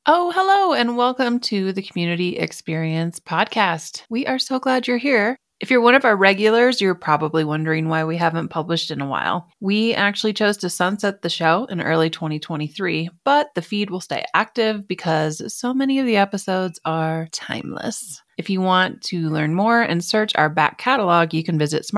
Oh, hello, and welcome to the Community Experience Podcast. We are so glad you're here. If you're one of our regulars, you're probably wondering why we haven't published in a while. We actually chose to sunset the show in early 2023, but the feed will stay active because so many of the episodes are timeless. If you want to learn more and search our back catalog, you can visit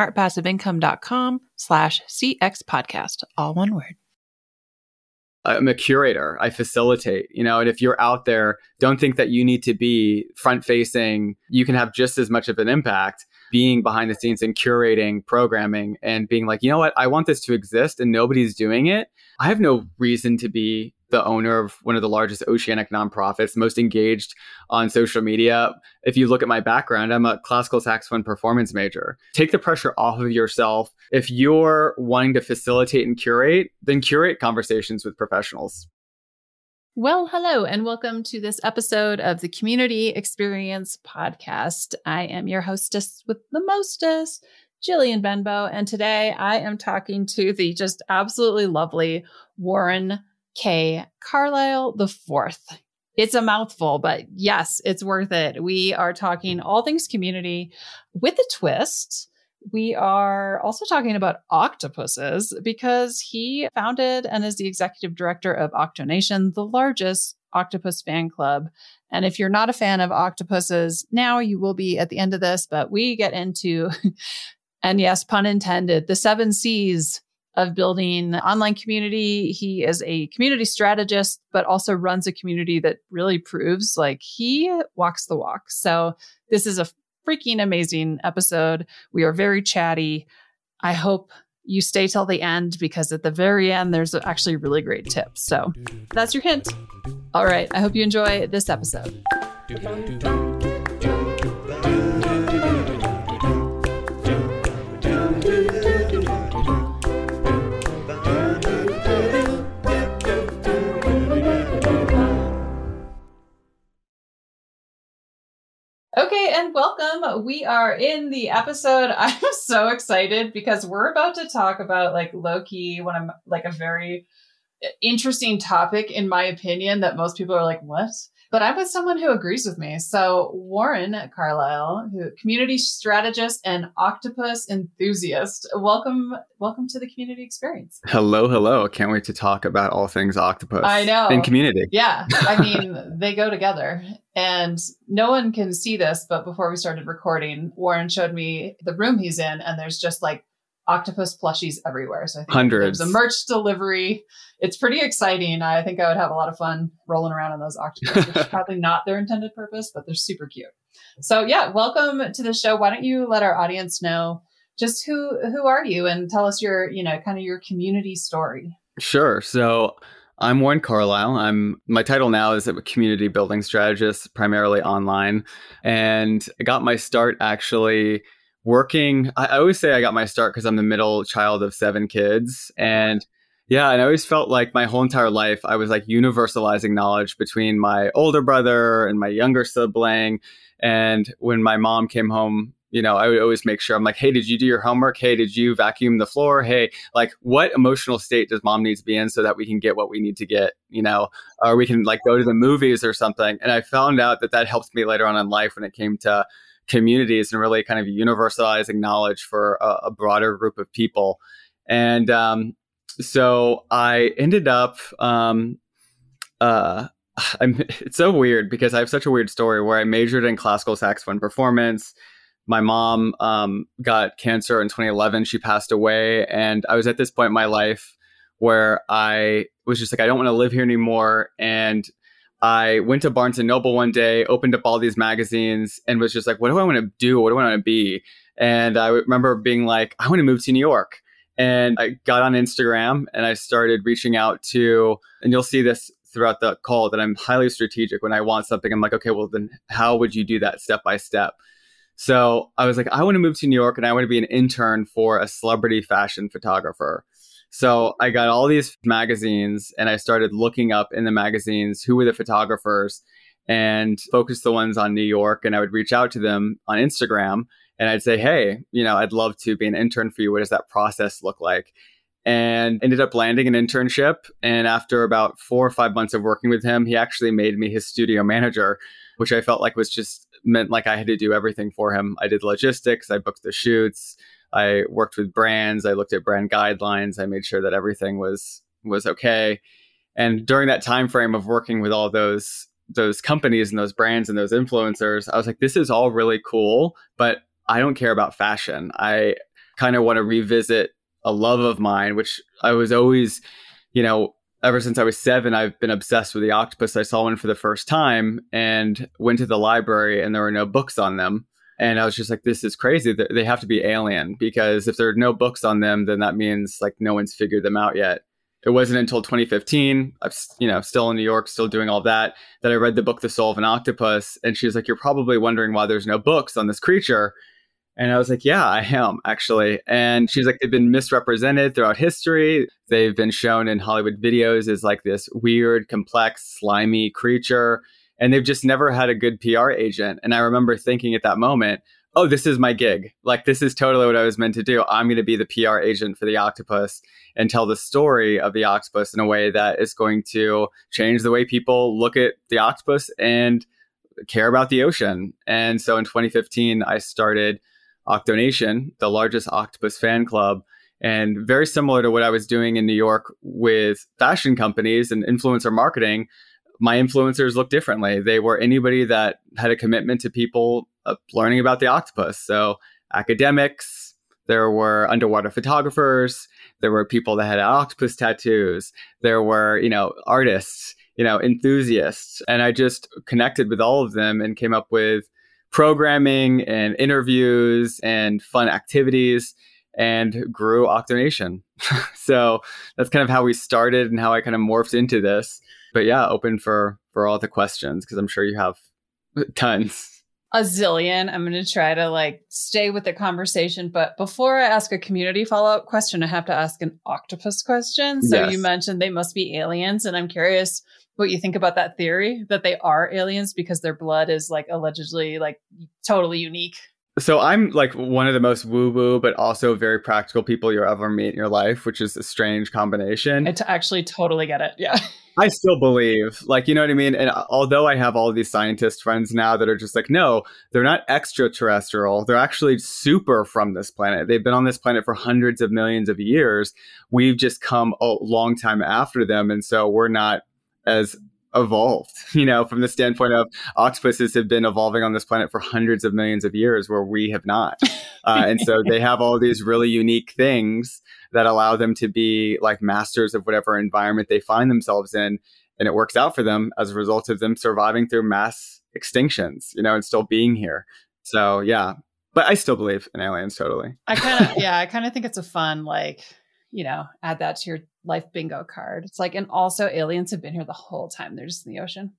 smartpassiveincome.com/CX podcast, all one word. I'm a curator. I facilitate, and if you're out there, don't think that you need to be front facing. You can have just as much of an impact being behind the scenes and curating programming and being like, you know what, I want this to exist and nobody's doing it. I have no reason to be the owner of one of the largest oceanic nonprofits, most engaged on social media. If you look at my background, I'm a classical saxophone performance major. Take the pressure off of yourself. If you're wanting to facilitate and curate, then curate conversations with professionals. Well, hello, and welcome to this episode of the Community Experience Podcast. I am your hostess with the mostest, Jillian Benbow, and today I am talking to the just absolutely lovely Warren K. Carlisle IV. It's a mouthful, but yes, it's worth it. We are talking all things community with a twist. We are also talking about octopuses because he founded and is the executive director of Octonation, the largest octopus fan club. And if you're not a fan of octopuses, now you will be at the end of this, but we get into, and yes, pun intended, the 7 C's of building an online community. He is a community strategist, but also runs a community that really proves like he walks the walk. So this is a freaking amazing episode. We are very chatty. I hope you stay till the end because at the very end, there's actually really great tips. So that's your hint. All right. I hope you enjoy this episode. Okay, and welcome. We are in the episode. I'm so excited because we're about to talk about like low-key, when I'm like a very interesting topic, in my opinion, that most people are like, what? But I'm with someone who agrees with me. So Warren Carlisle, who community strategist and octopus enthusiast. Welcome to the Community Experience. Hello. Can't wait to talk about all things octopus. I know. And community. Yeah. I mean, they go together. And no one can see this, but before we started recording, Warren showed me the room he's in, and there's just like octopus plushies everywhere. So I think hundreds. There's a merch delivery. It's pretty exciting. I think I would have a lot of fun rolling around on those octopus, which is probably not their intended purpose, but they're super cute. So yeah, welcome to the show. Why don't you let our audience know just who are you and tell us your, kind of your community story. Sure. So I'm Warren Carlisle. My title now is a community building strategist, primarily online. And I got my start actually working. I always say I got my start because I'm the middle child of 7 kids. And I always felt like my whole entire life, I was like universalizing knowledge between my older brother and my younger sibling. And when my mom came home, I would always make sure I'm like, hey, did you do your homework? Hey, did you vacuum the floor? Hey, like what emotional state does mom need to be in so that we can get what we need to get, or we can like go to the movies or something. And I found out that helped me later on in life when it came to communities and really kind of universalizing knowledge for a broader group of people. And so I ended up, it's so weird because I have such a weird story where I majored in classical saxophone performance. My mom got cancer in 2011. She passed away. And I was at this point in my life where I was just like, I don't want to live here anymore. And I went to Barnes & Noble one day, opened up all these magazines and was just like, what do I want to do? What do I want to be? And I remember being like, I want to move to New York. And I got on Instagram and I started reaching out to, and you'll see this throughout the call, that I'm highly strategic. When I want something, I'm like, okay, well then how would you do that step by step? So I was like, I want to move to New York and I want to be an intern for a celebrity fashion photographer. So I got all these magazines and I started looking up in the magazines who were the photographers and focused the ones on New York. And I would reach out to them on Instagram and I'd say, hey, I'd love to be an intern for you. What does that process look like? and ended up landing an internship. And after about 4 or 5 months of working with him, he actually made me his studio manager, which I felt like was just meant like I had to do everything for him. I did logistics, I booked the shoots, I worked with brands, I looked at brand guidelines, I made sure that everything was okay. And during that time frame of working with all those companies and those brands and those influencers, I was like, this is all really cool, but I don't care about fashion. I kind of want to revisit a love of mine, which I was always, ever since I was 7, I've been obsessed with the octopus. I saw one for the first time and went to the library and there were no books on them. And I was just like, this is crazy. They have to be alien, because if there are no books on them, then that means like no one's figured them out yet. It wasn't until 2015, I'm still in New York, still doing all that I read the book, The Soul of an Octopus. And she was like, you're probably wondering why there's no books on this creature. And I was like, yeah, I am actually. And she's like, they've been misrepresented throughout history. They've been shown in Hollywood videos as like this weird, complex, slimy creature. And they've just never had a good PR agent. And I remember thinking at that moment, oh, this is my gig. Like, this is totally what I was meant to do. I'm going to be the PR agent for the octopus and tell the story of the octopus in a way that is going to change the way people look at the octopus and care about the ocean. And so in 2015, I started Octonation, the largest octopus fan club. And very similar to what I was doing in New York with fashion companies and influencer marketing, my influencers looked differently. They were anybody that had a commitment to people learning about the octopus. So academics, there were underwater photographers, there were people that had octopus tattoos, there were, artists, enthusiasts. And I just connected with all of them and came up with programming and interviews and fun activities and grew Octonation. So that's kind of how we started and how I kind of morphed into this. But yeah, open for all the questions, because I'm sure you have tons. A zillion. I'm going to try to stay with the conversation. But before I ask a community follow-up question, I have to ask an octopus question. So yes. You mentioned they must be aliens. And I'm curious what you think about that theory that they are aliens because their blood is allegedly totally unique. So I'm one of the most woo-woo, but also very practical people you'll ever meet in your life, which is a strange combination. I actually totally get it. Yeah. I still believe, you know what I mean? And although I have all these scientist friends now that are just no, they're not extraterrestrial. They're actually super from this planet. They've been on this planet for hundreds of millions of years. We've just come a long time after them. And so we're not as evolved, from the standpoint of octopuses have been evolving on this planet for hundreds of millions of years where we have not. And so they have all these really unique things that allow them to be masters of whatever environment they find themselves in. And it works out for them as a result of them surviving through mass extinctions, and still being here. So, yeah, but I still believe in aliens totally. I kind of think it's a fun, add that to your life bingo card. It's and also aliens have been here the whole time. They're just in the ocean.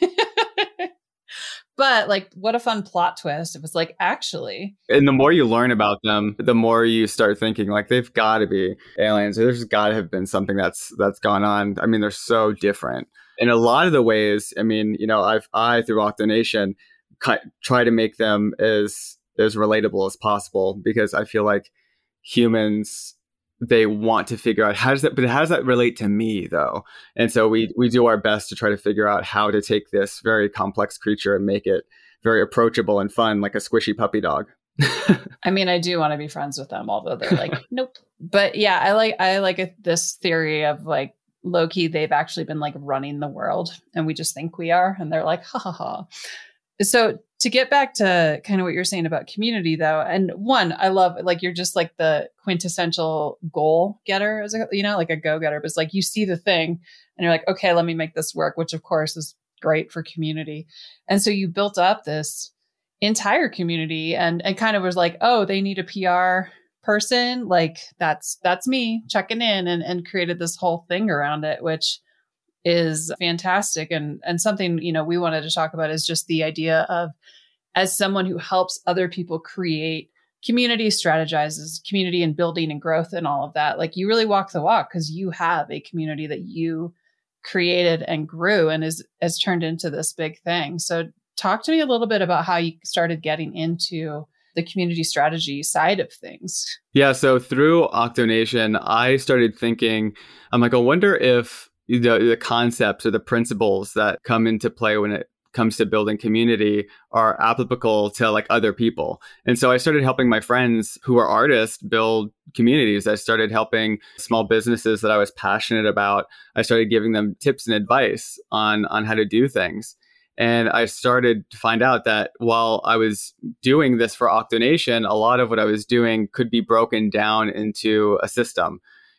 But what a fun plot twist. It was actually. And the more you learn about them, the more you start thinking they've got to be aliens. There's got to have been something that's gone on. I mean, they're so different. In a lot of the ways, I mean, I through Octonation try to make them as relatable as possible, because I feel like humans, they want to figure out how does that relate to me though? And so we do our best to try to figure out how to take this very complex creature and make it very approachable and fun, like a squishy puppy dog. I mean, I do want to be friends with them, although they're nope. But yeah, I like this theory of low-key, they've actually been running the world and we just think we are. And they're ha ha ha. So to get back to kind of what you're saying about community though, and one, I love you're just the quintessential goal getter, as a go-getter, but it's you see the thing and you're okay, let me make this work, which of course is great for community. And so you built up this entire community and kind of was oh, they need a PR person. That's me checking in and created this whole thing around it, which is fantastic. And something, we wanted to talk about is just the idea of, as someone who helps other people create community, strategizes community and building and growth and all of that, you really walk the walk because you have a community that you created and grew and has turned into this big thing. So talk to me a little bit about how you started getting into the community strategy side of things? Yeah. So through Octonation, I started thinking, I'm like, I wonder if the concepts or the principles that come into play when it comes to building community are applicable to like other people. And so I started helping my friends who are artists build communities. I started helping small businesses that I was passionate about. I started giving them tips and advice on how to do things. And I started to find out that while I was doing this for Octonation, a lot of what I was doing could be broken down into a system.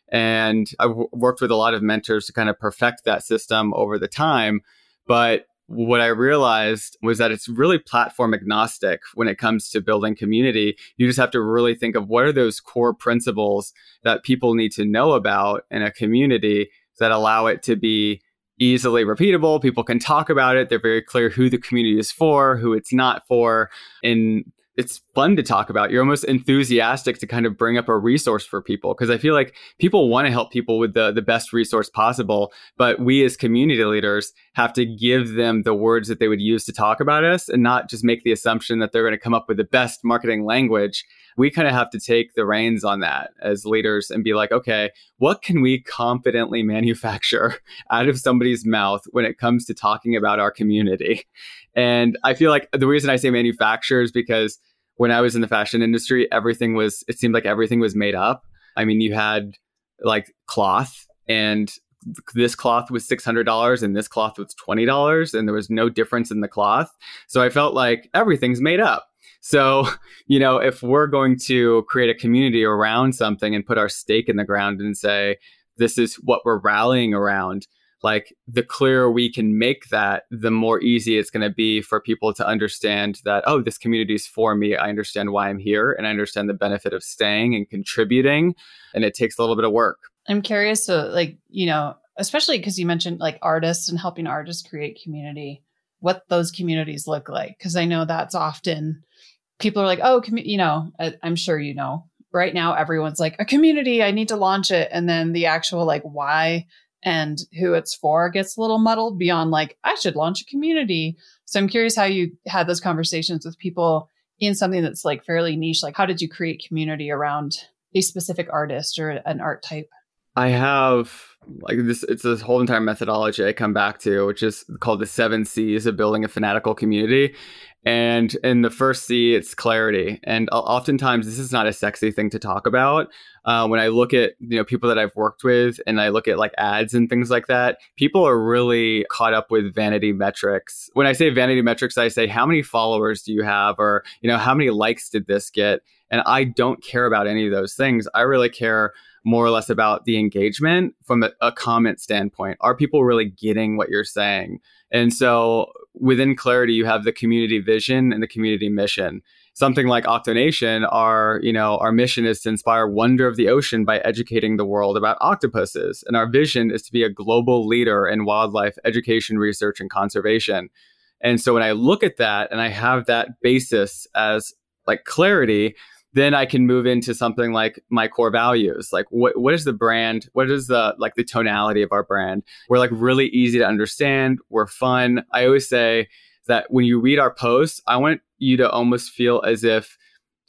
And I worked with a lot of mentors to kind of perfect that system over the time. But what I realized was that it's really platform agnostic when it comes to building community. You just have to really think of what are those core principles that people need to know about in a community that allow it to be easily repeatable. People can talk about it. They're very clear who the community is for, who it's not for. And it's fun to talk about. You're almost enthusiastic to kind of bring up a resource for people, because I feel like people want to help people with the best resource possible. But we as community leaders have to give them the words that they would use to talk about us and not just make the assumption that they're going to come up with the best marketing language. We kind of have to take the reins on that as leaders and be like, okay, what can we confidently manufacture out of somebody's mouth when it comes to talking about our community? And I feel like the reason I say manufacture is because when I was in the fashion industry, it seemed like everything was made up. I mean, you had like cloth, and this cloth was $600 and this cloth was $20, and there was no difference in the cloth. So I felt like everything's made up. So, if we're going to create a community around something and put our stake in the ground and say, this is what we're rallying around, like the clearer we can make that, the more easy it's going to be for people to understand that, oh, this community is for me. I understand why I'm here, and I understand the benefit of staying and contributing. And it takes a little bit of work. I'm curious to especially because you mentioned like artists and helping artists create community, what those communities look like. Because I know that's often people are like, oh, I'm sure right now everyone's like, a community, I need to launch it. And then the actual like why and who it's for gets a little muddled beyond like, I should launch a community. So I'm curious how you had those conversations with people in something that's like fairly niche. Like, how did you create community around a specific artist or an art type? I have like this, it's this whole entire methodology I come back to, which is called the 7 C's of building a fanatical community. And in the first C, it's clarity. And oftentimes this is not a sexy thing to talk about. When I look at, people that I've worked with and I look at like ads and things like that, people are really caught up with vanity metrics. When I say vanity metrics, I say, how many followers do you have? Or, how many likes did this get? And I don't care about any of those things. I really care more or less about the engagement from a comment standpoint. Are people really getting what you're saying? And so within clarity, you have the community vision and the community mission. Something like Octonation, our mission is to inspire wonder of the ocean by educating the world about octopuses. And our vision is to be a global leader in wildlife education, research, and conservation. And so when I look at that and I have that basis as like clarity, then I can move into something like my core values. Like what is the brand? What is the tonality of our brand? We're like really easy to understand. We're fun. I always say that when you read our posts, I want you to almost feel as if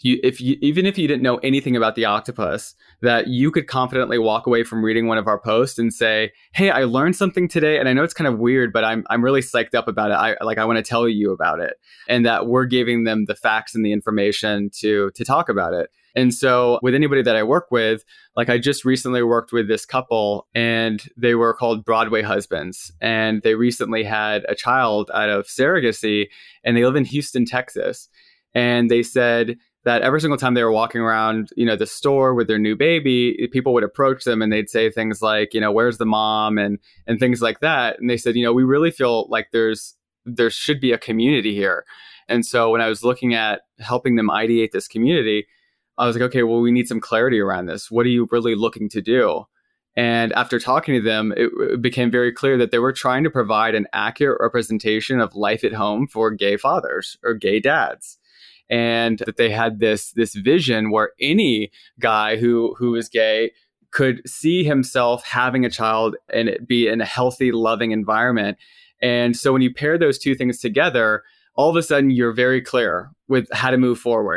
even if you didn't know anything about the octopus, that you could confidently walk away from reading one of our posts and say, hey, I learned something today. And I know it's kind of weird, but I'm really psyched up about it. I want to tell you about it, and that we're giving them the facts and the information to talk about it. And so with anybody that I work with, like I just recently worked with this couple, and they were called Broadway Husbands. And they recently had a child out of surrogacy, and they live in Houston, Texas. And they said that every single time they were walking around, the store with their new baby, people would approach them and they'd say things like, where's the mom, and things like that. And they said, we really feel like there should be a community here. And so when I was looking at helping them ideate this community, I was like, okay, well, we need some clarity around this. What are you really looking to do? And after talking to them, it became very clear that they were trying to provide an accurate representation of life at home for gay fathers or gay dads. And that they had this vision where any guy who is gay could see himself having a child and it be in a healthy, loving environment. And so when you pair those two things together, all of a sudden you're very clear with how to move forward.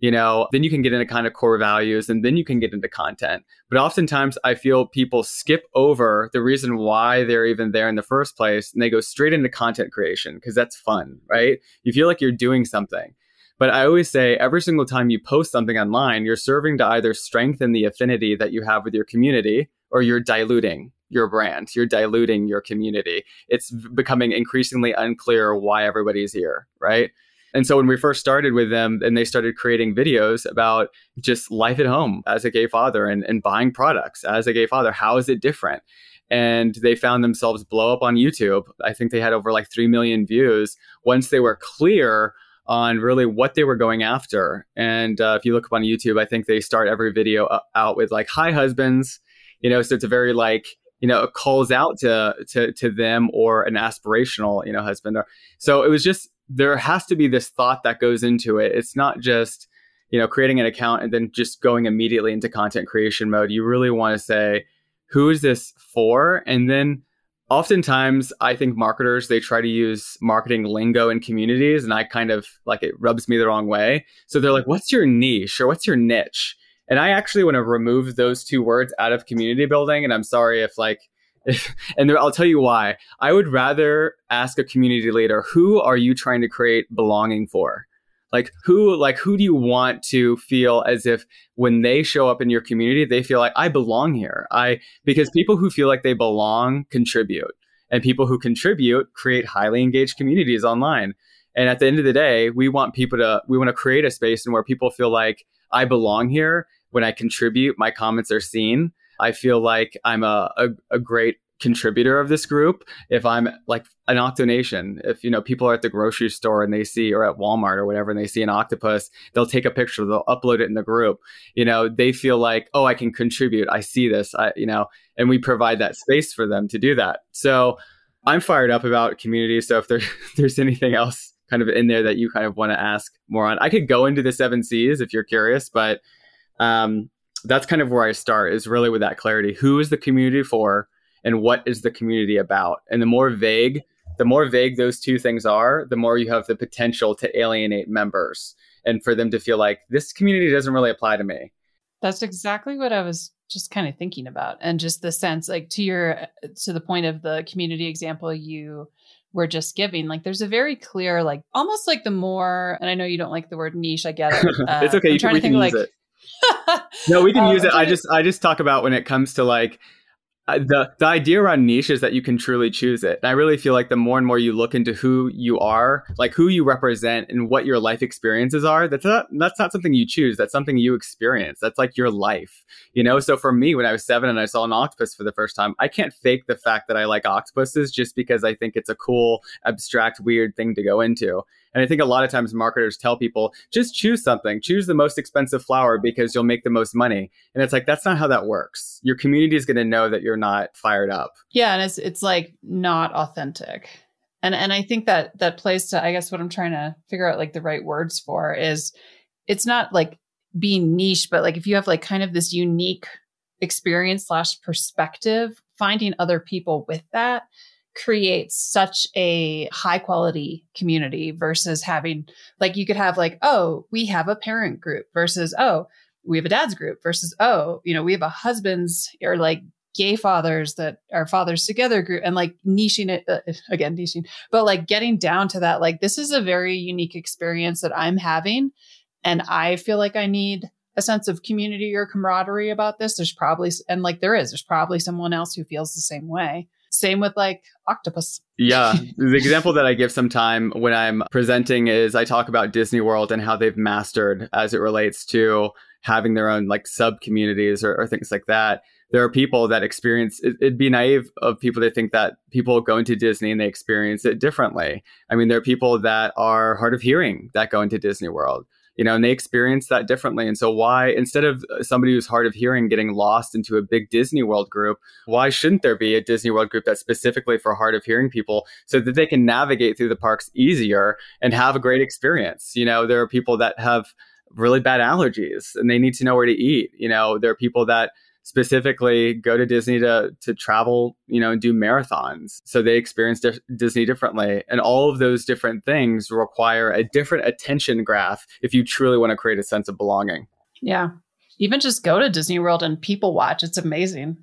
then you can get into kind of core values and then you can get into content. But oftentimes I feel people skip over the reason why they're even there in the first place, and they go straight into content creation because that's fun, right? You feel like you're doing something. But I always say every single time you post something online, you're serving to either strengthen the affinity that you have with your community, or you're diluting your brand, you're diluting your community. It's becoming increasingly unclear why everybody's here, right? And so when we first started with them and they started creating videos about just life at home as a gay father and buying products as a gay father, how is it different? And they found themselves blow up on YouTube. I think they had over like 3 million views once they were clear on really what they were going after. And if you look up on YouTube, I think they start every video out with like, "Hi, husbands." So it's a very like, it calls out to them, or an aspirational, husband. So it was just, there has to be this thought that goes into it. It's not just, creating an account and then just going immediately into content creation mode. You really want to say, who is this for? And then oftentimes, I think marketers, they try to use marketing lingo in communities, and I kind of like, it rubs me the wrong way. So they're like, what's your niche or what's your niche? And I actually want to remove those two words out of community building. And I'm sorry I'll tell you why. I would rather ask a community leader, who are you trying to create belonging for? Who do you want to feel as if when they show up in your community, they feel like, I belong here. Because people who feel like they belong contribute, and people who contribute create highly engaged communities online. And at the end of the day, we want to create a space where people feel like, I belong here. When I contribute, my comments are seen. I feel like I'm a great contributor of this group. If I'm like an Octonation, if people are at the grocery store and they see, or at Walmart or whatever, and they see an octopus, they'll take a picture, they'll upload it in the group. They feel like, oh, I can contribute. I see this, and we provide that space for them to do that. So I'm fired up about community. So if there's anything else kind of in there that you kind of want to ask more on, I could go into the 7 C's if you're curious, but that's kind of where I start, is really with that clarity. Who is the community for? And what is the community about? And the more vague those two things are, the more you have the potential to alienate members and for them to feel like this community doesn't really apply to me. That's exactly what I was just kind of thinking about. And just the sense, like to the point of the community example you were just giving, like there's a very clear, like almost like the more, and I know you don't like the word niche, I get it. It's okay. We can use it. No, we can use it. I just talk about when it comes to like, the idea around niche is that you can truly choose it. And I really feel like the more and more you look into who you are, like who you represent and what your life experiences are, that's not something you choose. That's something you experience. That's like your life, So for me, when I was 7 and I saw an octopus for the first time, I can't fake the fact that I like octopuses just because I think it's a cool, abstract, weird thing to go into. And I think a lot of times marketers tell people, just choose something, choose the most expensive flower because you'll make the most money. And it's like, that's not how that works. Your community is going to know that you're not fired up. Yeah. And it's like not authentic. And I think that plays to, I guess what I'm trying to figure out like the right words for is, it's not like being niche, but like if you have like kind of this unique experience / perspective, finding other people with that creates such a high quality community versus having like, you could have like, oh, we have a parent group versus, oh, we have a dad's group versus, oh, we have a husbands or like gay fathers that are fathers together group, and like niching it niching, but like getting down to that, like, this is a very unique experience that I'm having. And I feel like I need a sense of community or camaraderie about this. There's probably someone else who feels the same way. Same with like octopus. Yeah. The example that I give sometime when I'm presenting is I talk about Disney World and how they've mastered as it relates to having their own like sub communities or things like that. There are people that experience it'd be naive of people to think that people go into Disney and they experience it differently. I mean, there are people that are hard of hearing that go into Disney World. And they experience that differently. And so why, instead of somebody who's hard of hearing getting lost into a big Disney World group, why shouldn't there be a Disney World group that's specifically for hard of hearing people so that they can navigate through the parks easier and have a great experience? There are people that have really bad allergies and they need to know where to eat. There are people that specifically go to Disney to travel, and do marathons. So they experience Disney differently. And all of those different things require a different attention graph if you truly want to create a sense of belonging. Yeah. Even just go to Disney World and people watch. It's amazing.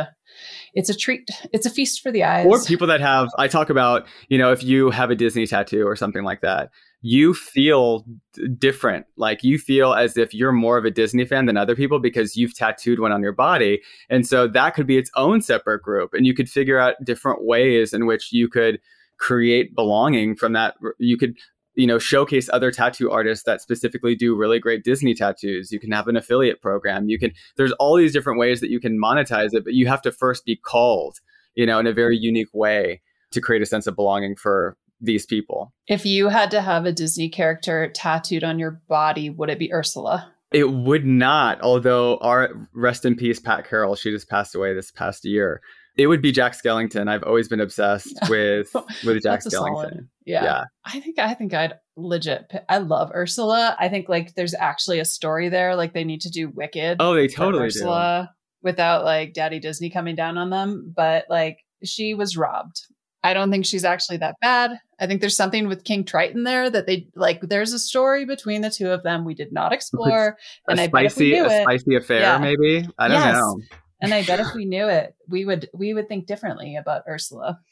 It's a treat. It's a feast for the eyes. Or people that I talk about, if you have a Disney tattoo or something like that, you feel different. Like you feel as if you're more of a Disney fan than other people because you've tattooed one on your body. And so that could be its own separate group. And you could figure out different ways in which you could create belonging from that. You could, showcase other tattoo artists that specifically do really great Disney tattoos. You can have an affiliate program. There's all these different ways that you can monetize it, but you have to first be called, in a very unique way to create a sense of belonging for these people. If you had to have a Disney character tattooed on your body, would it be Ursula? It would not, although our rest in peace, Pat Carroll, she just passed away this past year. It would be Jack Skellington. I've always been obsessed with Jack Skellington. Solid. Yeah. I think I'd legit. I love Ursula. I think like there's actually a story there. Like they need to do Wicked. Oh, they totally Ursula without like Daddy Disney coming down on them. But like she was robbed. I don't think she's actually that bad. I think there's something with King Triton there that they like. There's a story between the two of them we did not explore. A spicy affair, maybe. I don't know. And I bet if we knew it, we would think differently about Ursula.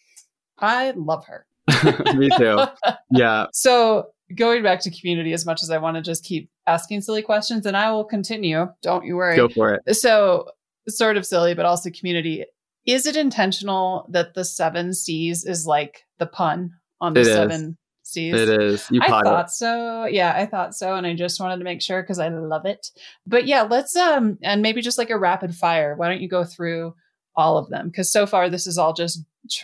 I love her. Me too. Yeah. So going back to Community, as much as I want to just keep asking silly questions, and I will continue. Don't you worry. Go for it. So sort of silly, but also Community. Is it intentional that the 7 C's is like the pun on the 7 C's? It is. I thought so. Yeah, I thought so. And I just wanted to make sure because I love it. But yeah, let's, and maybe just like a rapid fire. Why don't you go through all of them? Because so far this is all just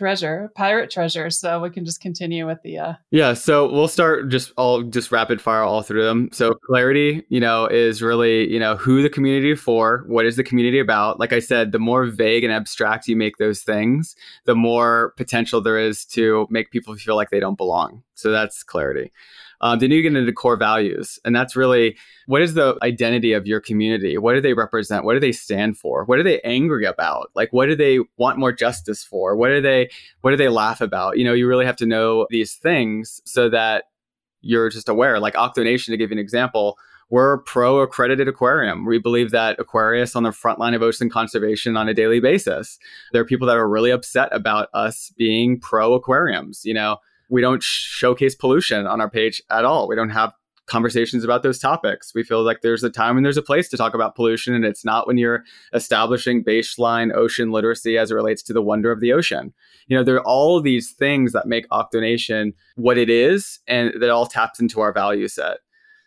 pirate treasure. So we can just continue with the Yeah, so we'll start just rapid fire all through them. So clarity, is really, who the community for, what is the community about? Like I said, the more vague and abstract you make those things, the more potential there is to make people feel like they don't belong. So that's clarity. Then you get into core values, and that's really, what is the identity of your community? What do they represent? What do they stand for? What are they angry about? Like, what do they want more justice for? What do they laugh about? You really have to know these things so that you're just aware. Like Octonation, to give you an example, we're pro-accredited aquarium. We believe that Aquarius on the front line of ocean conservation on a daily basis. There are people that are really upset about us being pro-aquariums, We don't showcase pollution on our page at all. We don't have conversations about those topics. We feel like there's a time and there's a place to talk about pollution, and it's not when you're establishing baseline ocean literacy as it relates to the wonder of the ocean. There are all these things that make Octonation what it is, and that all taps into our value set.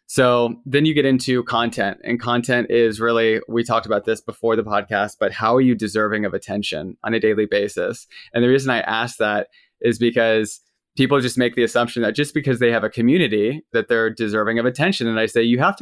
So then you get into content, and content is really, we talked about this before the podcast, but how are you deserving of attention on a daily basis? And the reason I ask that is because people just make the assumption that just because they have a community that they're deserving of attention. And I say, you have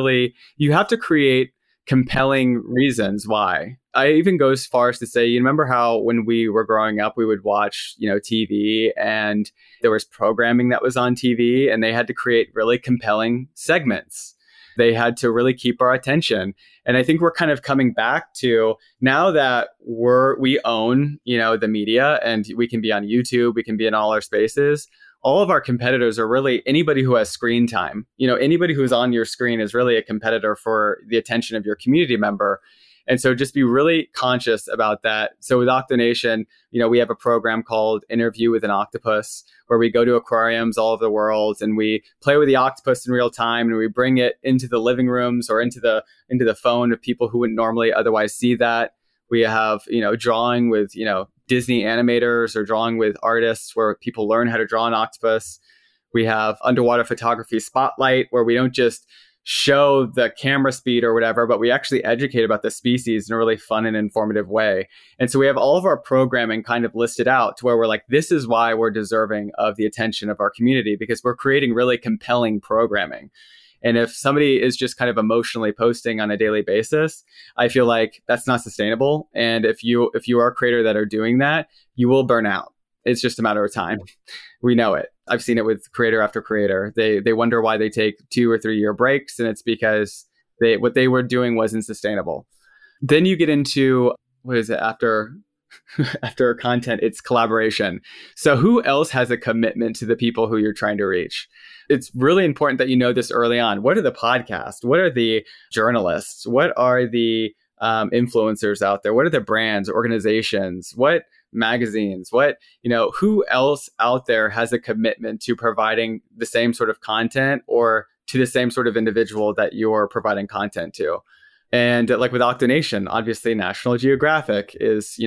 to create compelling reasons why. I even go as far as to say, you remember how when we were growing up, we would watch, TV, and there was programming that was on TV, and they had to create really compelling segments. They had to really keep our attention. And I think we're kind of coming back to, now that we own, the media, and we can be on YouTube, we can be in all our spaces. All of our competitors are really anybody who has screen time. Anybody who's on your screen is really a competitor for the attention of your community member. And so just be really conscious about that. So with Octonation, we have a program called Interview with an Octopus, where we go to aquariums all over the world and we play with the octopus in real time, and we bring it into the living rooms or into the phone of people who wouldn't normally otherwise see that. We have, drawing with, Disney animators, or drawing with artists where people learn how to draw an octopus. We have underwater photography spotlight, where we don't just show the camera speed or whatever, but we actually educate about the species in a really fun and informative way. And so we have all of our programming kind of listed out to where we're like, this is why we're deserving of the attention of our community, because we're creating really compelling programming. And if somebody is just kind of emotionally posting on a daily basis, I feel like that's not sustainable. And if you are a creator that are doing that, you will burn out. It's just a matter of time. We know it. I've seen it with creator after creator. They wonder why they take 2 or 3 year breaks, and it's because what they were doing wasn't sustainable. Then you get into, what is it, after content, it's collaboration. So who else has a commitment to the people who you're trying to reach? It's really important that you know this early on. What are the podcasts? What are the journalists? What are the influencers out there? What are the brands, organizations? What magazines? What, who else out there has a commitment to providing the same sort of content or to the same sort of individual that you're providing content to? And like with Octonation, obviously National Geographic is,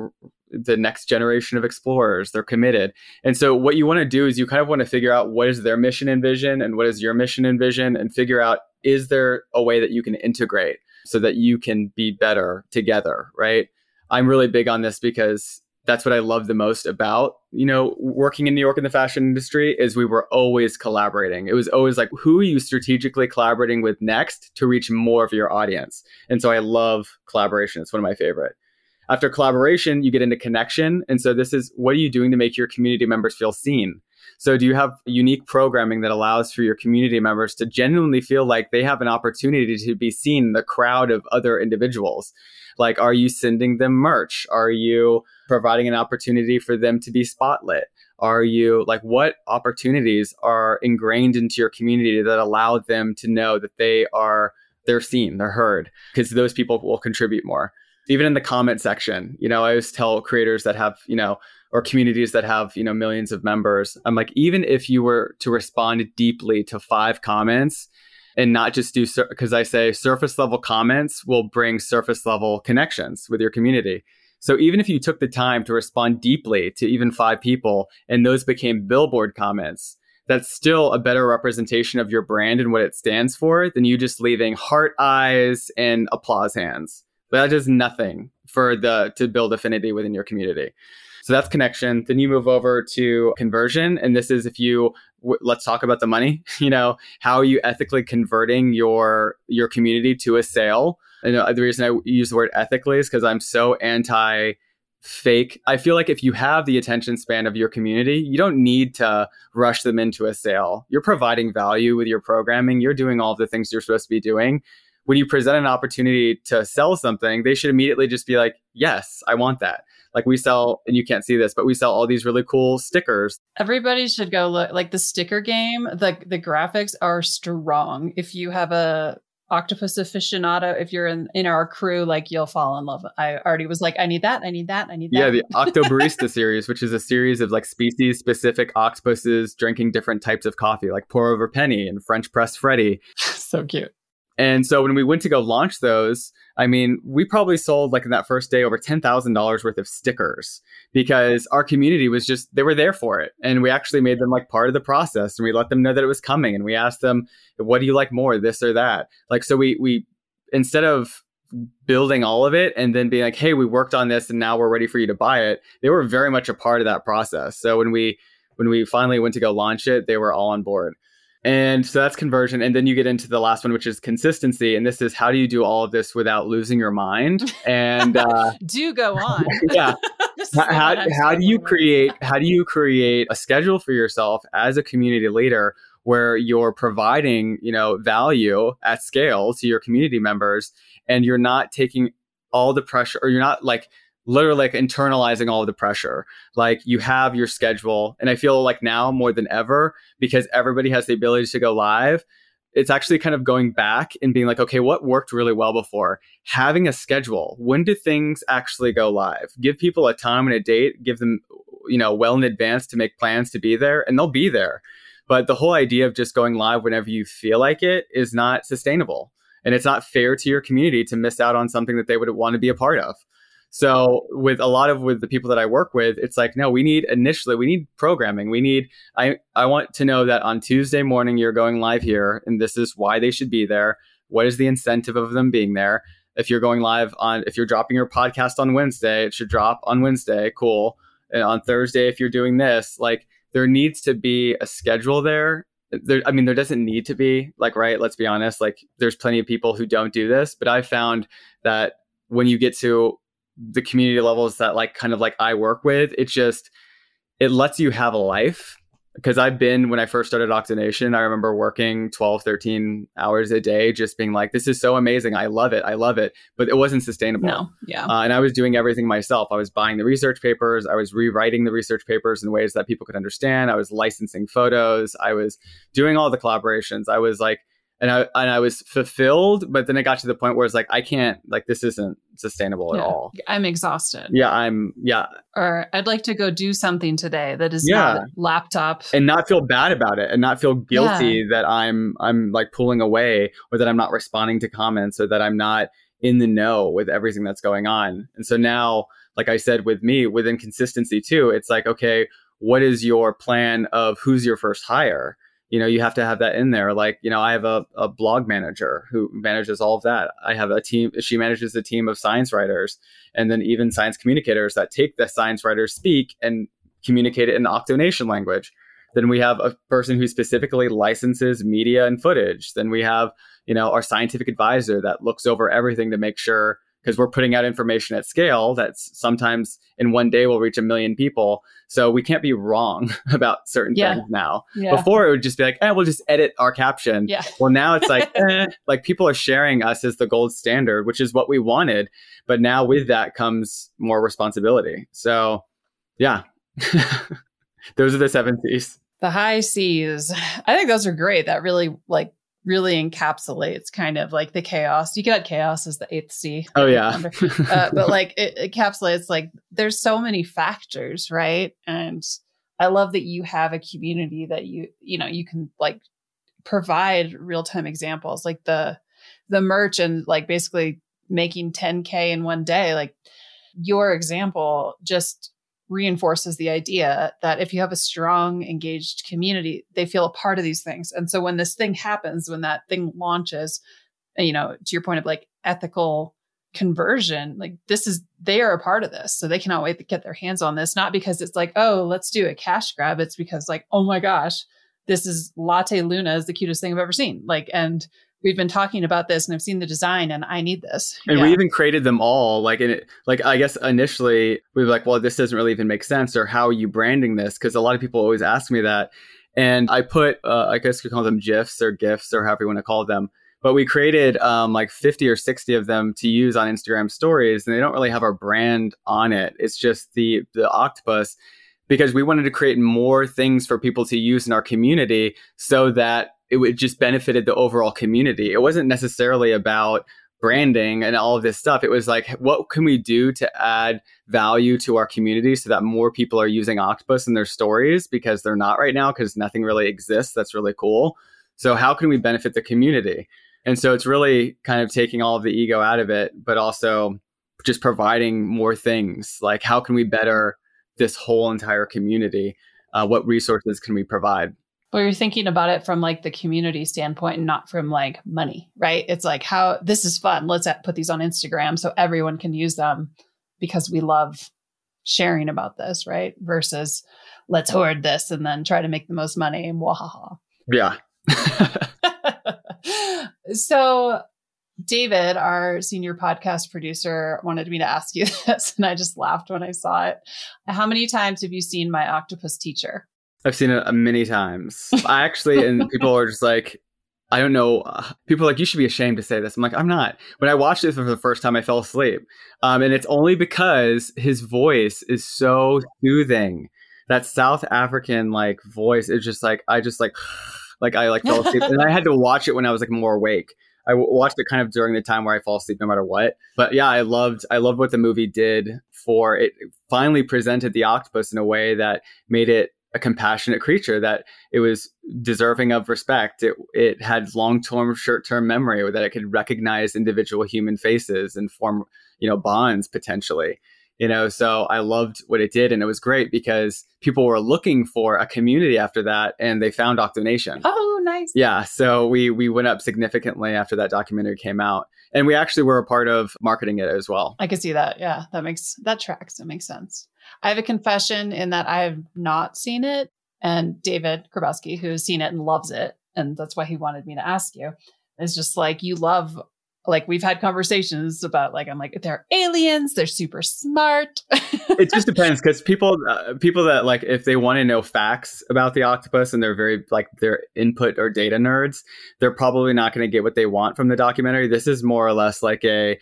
the next generation of explorers. They're committed. And so what you want to do is you kind of want to figure out what is their mission and vision and what is your mission and vision, and figure out, is there a way that you can integrate so that you can be better together, right? I'm really big on this because that's what I love the most about, working in New York in the fashion industry, is we were always collaborating. It was always like, who are you strategically collaborating with next to reach more of your audience? And so I love collaboration. It's one of my favorite. After collaboration, you get into connection. And so this is, what are you doing to make your community members feel seen? So do you have unique programming that allows for your community members to genuinely feel like they have an opportunity to be seen in the crowd of other individuals? Like, are you sending them merch? Are you providing an opportunity for them to be spotlit? Are you what opportunities are ingrained into your community that allow them to know that they're seen, they're heard? Because those people will contribute more. Even in the comment section, I always tell creators that have, or communities that have, millions of members, I'm like, even if you were to respond deeply to 5 comments and not just do, because I say surface level comments will bring surface level connections with your community. So even if you took the time to respond deeply to even 5 people and those became billboard comments, that's still a better representation of your brand and what it stands for than you just leaving heart eyes and applause hands. That does nothing to build affinity within your community. So that's connection. Then you move over to conversion. And this is let's talk about the money. How are you ethically converting your community to a sale? And the reason I use the word ethically is because I'm so anti-fake. I feel like if you have the attention span of your community, you don't need to rush them into a sale. You're providing value with your programming. You're doing all of the things you're supposed to be doing. When you present an opportunity to sell something, they should immediately just be like, yes, I want that. Like we sell, and you can't see this, but we sell all these really cool stickers. Everybody should go look. Like the sticker game, the graphics are strong. If you have a octopus aficionado, if you're in our crew, you'll fall in love. I already was like, I need that. Yeah, the Octobarista series, which is a series of species specific octopuses drinking different types of coffee, like Pour Over Penny and French Press Freddy. So cute. And so when we went to go launch those, we probably sold in that first day over $10,000 worth of stickers, because our community was they were there for it. And we actually made them part of the process, and we let them know that it was coming. And we asked them, what do you like more, this or that? So we instead of building all of it and then being like, hey, we worked on this and now we're ready for you to buy it, they were very much a part of that process. So when we finally went to go launch it, they were all on board. And so that's conversion. And then you get into the last one, which is consistency. And this is, how do you do all of this without losing your mind? And do go on. Yeah. How do you create a schedule for yourself as a community leader where you're providing, value at scale to your community members, and you're not taking all the pressure, or you're not literally internalizing all of the pressure. You have your schedule. And I feel like now more than ever, because everybody has the ability to go live, it's actually kind of going back and being like, okay, what worked really well before? Having a schedule. When do things actually go live? Give people a time and a date, give them, well in advance to make plans to be there, and they'll be there. But the whole idea of just going live whenever you feel like it is not sustainable. And it's not fair to your community to miss out on something that they would want to be a part of. So with the people that I work with, it's no, we need programming. I want to know that on Tuesday morning, you're going live here, and this is why they should be there. What is the incentive of them being there? If you're going live if you're dropping your podcast on Wednesday, it should drop on Wednesday. Cool. And on Thursday, if you're doing this, there needs to be a schedule there. There doesn't need to be right. Let's be honest. There's plenty of people who don't do this, but I found that when you get to the community levels that I work with, it lets you have a life because when I first started Octonation, I remember working 12, 13 hours a day, just being like, this is so amazing. I love it. I love it. But it wasn't sustainable. No. Yeah. And I was doing everything myself. I was buying the research papers. I was rewriting the research papers in ways that people could understand. I was licensing photos. I was doing all the collaborations. I was like, and I was fulfilled, but then it got to the point where it's like, I can't, like, this isn't sustainable at all. I'm exhausted. Yeah. Or I'd like to go do something today that is not a laptop. And not feel bad about it and not feel guilty that I'm like pulling away, or that I'm not responding to comments, or that I'm not in the know with everything that's going on. And so now, like I said, with me, within consistency too, it's like, okay, what is your plan of who's your first hire? You have to have that in there. Like, I have a blog manager who manages all of that. I have a team. She manages a team of science writers, and then even science communicators that take the science writers speak and communicate it in the Octonation language. Then we have a person who specifically licenses media and footage. Then we have, our scientific advisor that looks over everything to make sure, because we're putting out information at scale that's sometimes in one day will reach 1 million people. So we can't be wrong about certain things now. Yeah. Before it would just be like, we'll just edit our caption. Yeah. Well, now it's like, like people are sharing us as the gold standard, which is what we wanted. But now with that comes more responsibility. So yeah, those are the 7 C's. The high C's. I think those are great. That really encapsulates kind of like the chaos. You could add chaos as the 8th C. Oh yeah. But like it encapsulates, like, there's so many factors, right? And I love that you have a community that you can like provide real-time examples, like the merch and like basically making 10K in one day. Like, your example just reinforces the idea that if you have a strong, engaged community, they feel a part of these things. And so when this thing happens, when that thing launches, to your point of like ethical conversion, like they are a part of this. So they cannot wait to get their hands on this, not because it's like, oh, let's do a cash grab. It's because like, oh my gosh, this is Latte Luna is the cutest thing I've ever seen. Like, and we've been talking about this and I've seen the design and I need this. And we even created them all. Like, I guess initially we were like, well, this doesn't really even make sense, or how are you branding this? Because a lot of people always ask me that. And I put, I guess you call them GIFs or GIFs or however you want to call them. But we created like 50 or 60 of them to use on Instagram stories. And they don't really have our brand on it. It's just the octopus, because we wanted to create more things for people to use in our community so that it would just benefited the overall community. It wasn't necessarily about branding and all of this stuff. It was like, what can we do to add value to our community so that more people are using Octopus in their stories, because they're not right now, because nothing really exists that's really cool. So how can we benefit the community? And so it's really kind of taking all of the ego out of it, but also just providing more things. Like, how can we better this whole entire community? What resources can we provide? Well, you're thinking about it from like the community standpoint and not from like money, right? It's like, how this is fun. Let's put these on Instagram so everyone can use them because we love sharing about this, right? Versus let's hoard this and then try to make the most money. Wahaha. Yeah. So David, our senior podcast producer, wanted me to ask you this, and I just laughed when I saw it. How many times have you seen My Octopus Teacher? I've seen it many times. I actually, and people are just like, I don't know. People are like, you should be ashamed to say this. I'm like, I'm not. When I watched it for the first time, I fell asleep. And it's only because his voice is so soothing. That South African like voice is just like, I fell asleep. And I had to watch it when I was like more awake. I watched it kind of during the time where I fall asleep no matter what. But yeah, I loved what the movie did for it. Finally presented the octopus in a way that made it a compassionate creature, that it was deserving of respect. It had long-term, short-term memory, that it could recognize individual human faces and form, bonds potentially. So I loved what it did, and it was great because people were looking for a community after that, and they found Octonation. Oh, nice. Yeah, so we went up significantly after that documentary came out, and we actually were a part of marketing it as well. I could see that. Yeah, that tracks. It makes sense. I have a confession in that I have not seen it, and David Grabowski, who has seen it and loves it, and that's why he wanted me to ask you, is just like, you love like we've had conversations about like, I'm like, they're aliens, they're super smart. It just depends, because people that like, if they want to know facts about the octopus and they're very like they're input or data nerds, they're probably not going to get what they want from the documentary. This is more or less like it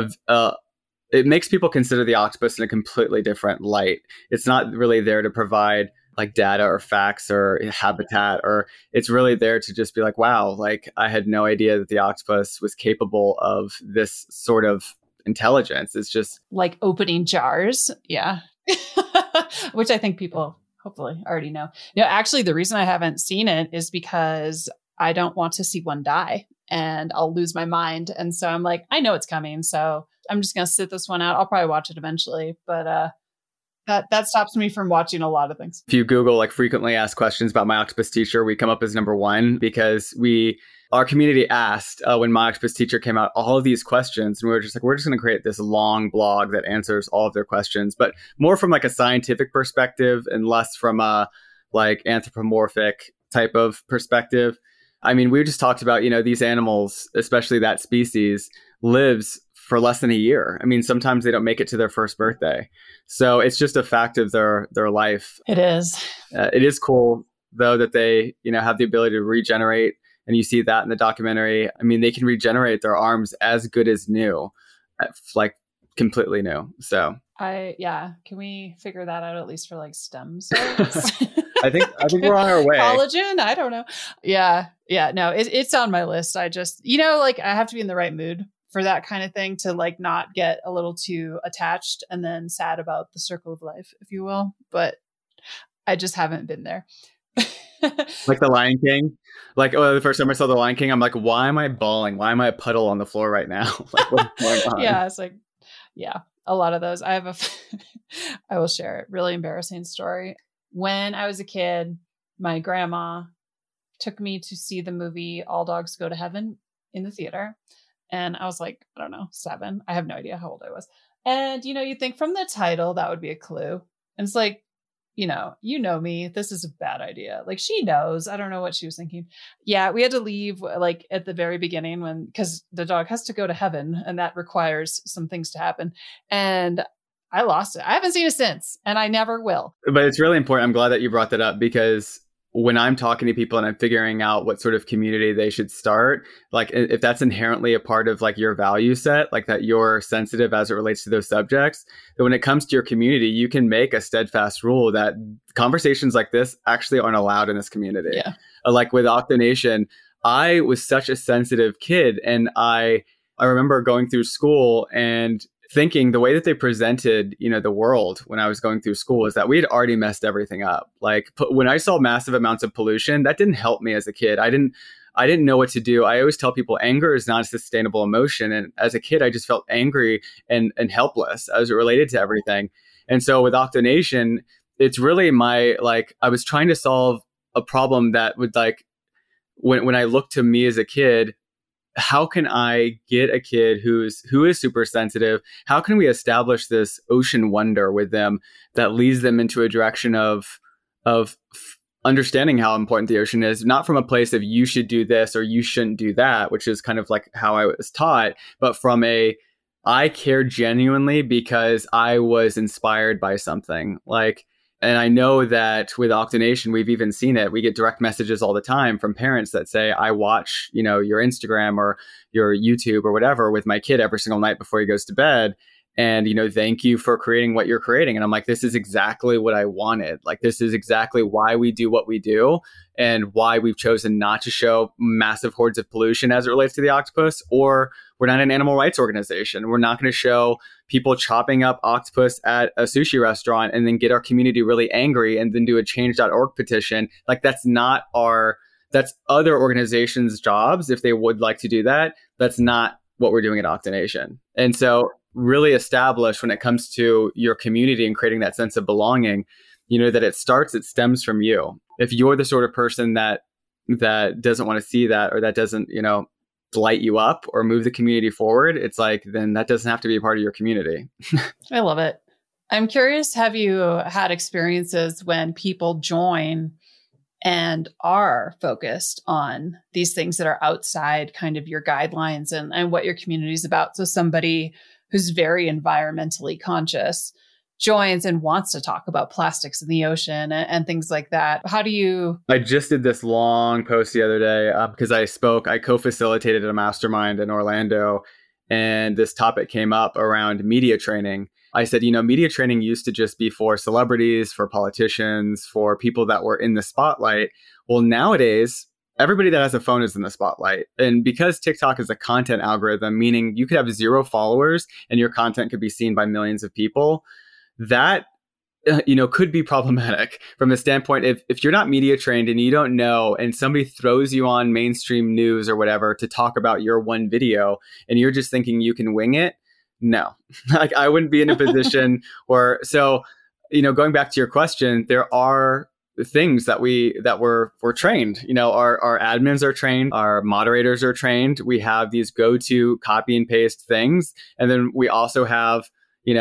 makes people consider the octopus in a completely different light. It's not really there to provide like data or facts or habitat, or it's really there to just be like, wow, like I had no idea that the octopus was capable of this sort of intelligence. It's just like opening jars. Yeah. Which I think people hopefully already know. No, actually, the reason I haven't seen it is because I don't want to see one die and I'll lose my mind. And so I'm like, I know it's coming. So I'm just going to sit this one out. I'll probably watch it eventually. But that stops me from watching a lot of things. If you Google like frequently asked questions about My Octopus Teacher, we come up as number one, because our community asked when My Octopus Teacher came out all of these questions, and we were just like, we're just going to create this long blog that answers all of their questions, but more from like a scientific perspective and less from a like anthropomorphic type of perspective. I mean, we just talked about, these animals, especially that species, lives for less than a year. I mean, sometimes they don't make it to their first birthday. So it's just a fact of their life. It is. It is cool, though, that they, have the ability to regenerate. And you see that in the documentary. I mean, they can regenerate their arms as good as new, like completely new. So can we figure that out at least for like stem cells? I think we're on our way. Collagen? I don't know. Yeah. No, it's on my list. I just, like I have to be in the right mood for that kind of thing to like not get a little too attached and then sad about the circle of life, if you will. But I just haven't been there. Like the Lion King. Like, the first time I saw the Lion King, I'm like, why am I bawling? Why am I a puddle on the floor right now? Like, what's going on? Yeah, it's like, yeah, a lot of those. I will share it. Really embarrassing story. When I was a kid, my grandma took me to see the movie All Dogs Go to Heaven in the theater. And I was like, I don't know, 7. I have no idea how old I was. And, you'd think from the title, that would be a clue. And it's like, you know me, this is a bad idea. Like she knows, I don't know what she was thinking. Yeah. We had to leave like at the very beginning because the dog has to go to heaven and that requires some things to happen. And I lost it. I haven't seen it since and I never will. But it's really important. I'm glad that you brought that up, because when I'm talking to people and I'm figuring out what sort of community they should start, like if that's inherently a part of like your value set, like that you're sensitive as it relates to those subjects, then when it comes to your community, you can make a steadfast rule that conversations like this actually aren't allowed in this community. Yeah. Like with Octonation, I was such a sensitive kid, and I remember going through school and thinking the way that they presented, the world when I was going through school is that we had already messed everything up. Like when I saw massive amounts of pollution, that didn't help me as a kid. I didn't know what to do. I always tell people anger is not a sustainable emotion. And as a kid, I just felt angry and helpless as it related to everything. And so with Octonation, it's really I was trying to solve a problem that would like, when I looked to me as a kid, how can I get a kid who is super sensitive? How can we establish this ocean wonder with them that leads them into a direction of understanding how important the ocean is, not from a place of you should do this or you shouldn't do that, which is kind of like how I was taught, but from I care genuinely because I was inspired by something. And I know that with Octonation, we've even seen it. We get direct messages all the time from parents that say, I watch, your Instagram or your YouTube or whatever with my kid every single night before he goes to bed. And, thank you for creating what you're creating. And I'm like, this is exactly what I wanted. Like, this is exactly why we do what we do and why we've chosen not to show massive hordes of pollution as it relates to the octopus. Or we're not an animal rights organization. We're not going to show people chopping up octopus at a sushi restaurant and then get our community really angry and then do a change.org petition. Like, that's other organizations' jobs if they would like to do that. That's not what we're doing at Octonation. And so really establish when it comes to your community and creating that sense of belonging, that it stems from you. If you're the sort of person that doesn't want to see that, or that doesn't, light you up or move the community forward, it's like, then that doesn't have to be a part of your community. I love it. I'm curious, have you had experiences when people join and are focused on these things that are outside kind of your guidelines and what your community is about. So somebody who's very environmentally conscious joins and wants to talk about plastics in the ocean and things like that. How do you... I just did this long post the other day because I co-facilitated a mastermind in Orlando, and this topic came up around media training. I said, media training used to just be for celebrities, for politicians, for people that were in the spotlight. Well, nowadays, everybody that has a phone is in the spotlight. And because TikTok is a content algorithm, meaning you could have 0 followers and your content could be seen by millions of people, that could be problematic from the standpoint if you're not media trained and you don't know, and somebody throws you on mainstream news or whatever to talk about your one video and you're just thinking you can wing it. No, like I wouldn't be in a position or so, going back to your question, there are things that we're trained, our admins are trained, our moderators are trained. We have these go-to copy and paste things. And then we also have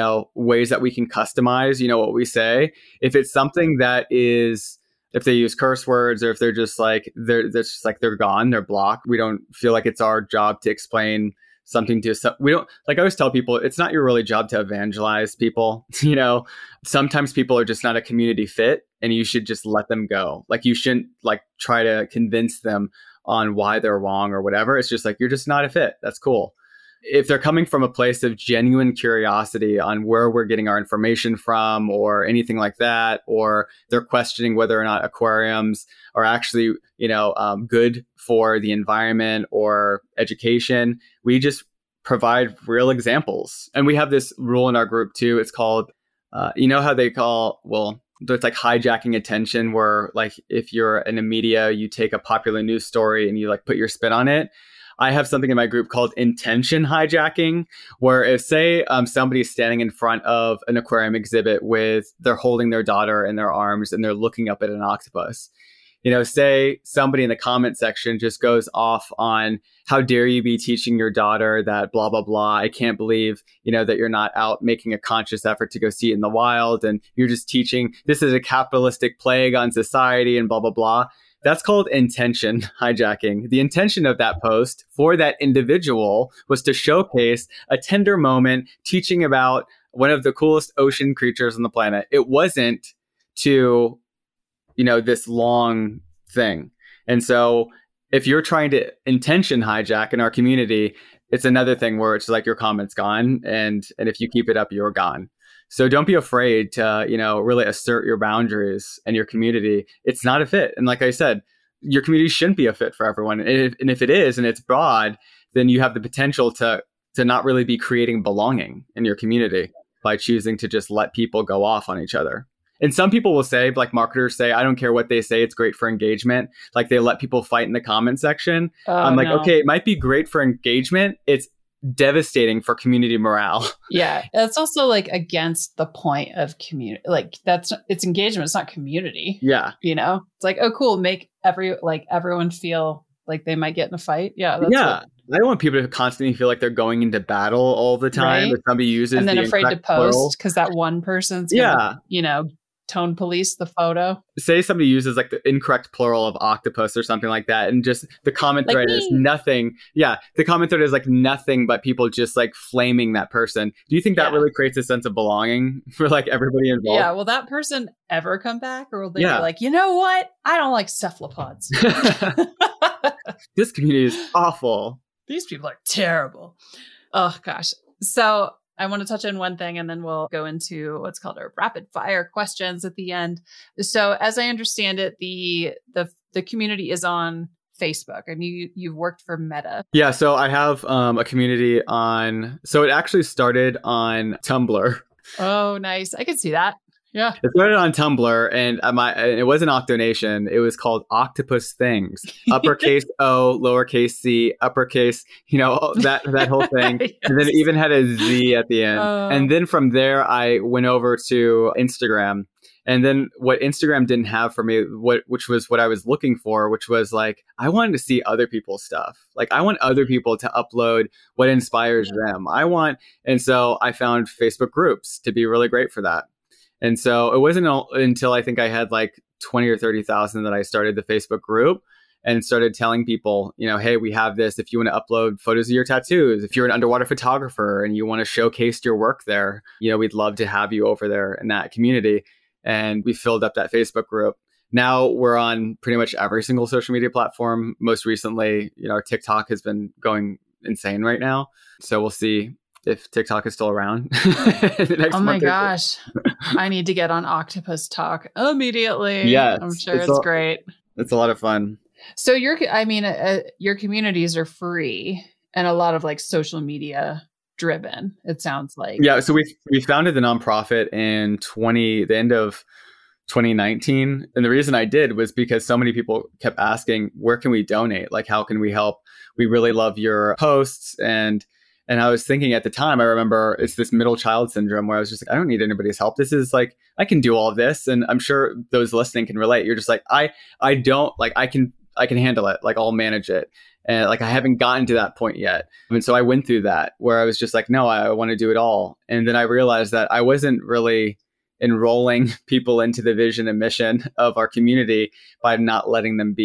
ways that we can customize, what we say. If it's something that is, if they use curse words or if they're just like, they're gone, they're blocked. We don't feel like it's our job to explain something to, we don't, like I always tell people, it's not your really job to evangelize people. Sometimes people are just not a community fit and you should just let them go. Like you shouldn't like try to convince them on why they're wrong or whatever. It's just like, you're just not a fit. That's cool. If they're coming from a place of genuine curiosity on where we're getting our information from or anything like that, or they're questioning whether or not aquariums are actually, good for the environment or education, we just provide real examples. And we have this rule in our group too. It's called, how they call, it's like hijacking attention, where like if you're in a media, you take a popular news story and you like put your spin on it. I have something in my group called intention hijacking, where if say somebody's standing in front of an aquarium exhibit they're holding their daughter in their arms and they're looking up at an octopus. Say somebody in the comment section just goes off on how dare you be teaching your daughter that blah, blah, blah. I can't believe, that you're not out making a conscious effort to go see it in the wild. And you're just teaching this is a capitalistic plague on society and blah, blah, blah. That's called intention hijacking. The intention of that post for that individual was to showcase a tender moment teaching about one of the coolest ocean creatures on the planet. It wasn't to, this long thing. And so if you're trying to intention hijack in our community, it's another thing where it's like your comment's gone. And if you keep it up, you're gone. So don't be afraid to, really assert your boundaries and your community. It's not a fit. And like I said, your community shouldn't be a fit for everyone. And if it is, and it's broad, then you have the potential to not really be creating belonging in your community by choosing to just let people go off on each other. And some people will say, like marketers say, I don't care what they say, it's great for engagement. Like they let people fight in the comment section. I'm like, no. Okay, it might be great for engagement. It's devastating for community morale. Yeah. It's also like against the point of community. Like it's engagement. It's not community. Yeah. It's like, oh, cool. Make everyone feel like they might get in a fight. Yeah. I don't want people to constantly feel like they're going into battle all the time. Right? If somebody uses and then afraid to post because that one person's gonna, tone police the photo. Say somebody uses like the incorrect plural of octopus or something like that, and just the comment thread is nothing. Yeah, the comment thread is like nothing but people just like flaming that person. Do you think that really creates a sense of belonging for like everybody involved? Yeah, will that person ever come back, or will they be like, you know what? I don't like cephalopods. This community is awful. These people are terrible. Oh gosh. So I want to touch on one thing and then we'll go into what's called our rapid fire questions at the end. So as I understand it, the community is on Facebook and you've worked for Meta. Yeah. So I have a community so it actually started on Tumblr. Oh, nice. I can see that. Yeah. It started on Tumblr and it wasn't Octonation. It was called Octopus Things. Uppercase O, lowercase c, uppercase, that whole thing. Yes. And then it even had a Z at the end. And then from there, I went over to Instagram. And then what Instagram didn't have for me, which was what I was looking for, which was like, I wanted to see other people's stuff. Like I want other people to upload what inspires them. And so I found Facebook groups to be really great for that. And so it wasn't until I think I had like 20 or 30,000 that I started the Facebook group and started telling people, hey, we have this. If you want to upload photos of your tattoos, if you're an underwater photographer and you want to showcase your work there, we'd love to have you over there in that community. And we filled up that Facebook group. Now we're on pretty much every single social media platform. Most recently, our TikTok has been going insane right now. So we'll see if TikTok is still around. Oh my gosh. I need to get on Octopus Talk immediately. Yeah, I'm sure it's great. It's a lot of fun. So your communities are free and a lot of like social media driven, it sounds like. Yeah. So we founded the nonprofit in the end of 2019. And the reason I did was because so many people kept asking, where can we donate? Like, how can we help? We really love your posts. And I was thinking at the time, I remember it's this middle child syndrome where I was just like, I don't need anybody's help. This is like, I can do all of this. And I'm sure those listening can relate. You're just like, I don't like, I can handle it. Like I'll manage it. And like, I haven't gotten to that point yet. And so I went through that where I was just like, no, I want to do it all. And then I realized that I wasn't really enrolling people into the vision and mission of our community by not letting them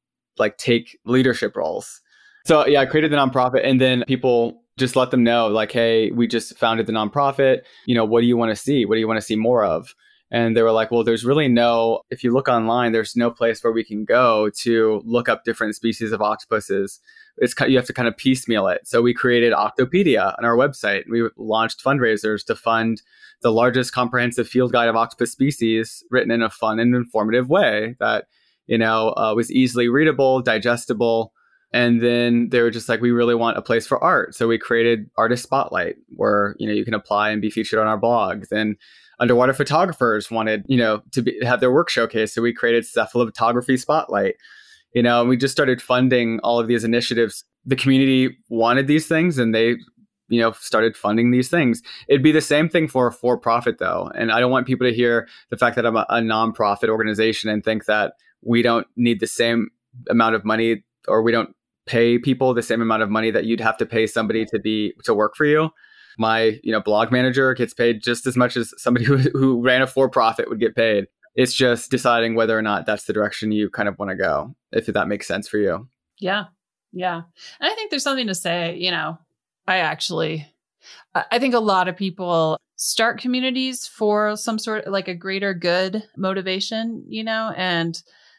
take leadership roles. So yeah, I created the nonprofit, and then people just let them know like, hey, we just founded the nonprofit. What do you want to see? What do you want to see more of? And they were like, well, there's really if you look online, there's no place where we can go to look up different species of octopuses. You have to kind of piecemeal it. So we created Octopedia on our website. We launched fundraisers to fund the largest comprehensive field guide of octopus species, written in a fun and informative way that, was easily readable, digestible. And then they were just like, we really want a place for art. So we created Artist Spotlight, where, you can apply and be featured on our blogs. And underwater photographers wanted, to have their work showcased. So we created Cephalophotograhy Spotlight, and we just started funding all of these initiatives. The community wanted these things, and they, started funding these things. It'd be the same thing for a for-profit though. And I don't want people to hear the fact that I'm a nonprofit organization and think that we don't need the same amount of money, or we don't pay people the same amount of money that you'd have to pay somebody to work for you. My, blog manager gets paid just as much as somebody who ran a for-profit would get paid. It's just deciding whether or not that's the direction you kind of want to go, if that makes sense for you. Yeah. Yeah. And I think there's something to say, I think a lot of people start communities for some sort of like a greater good motivation, and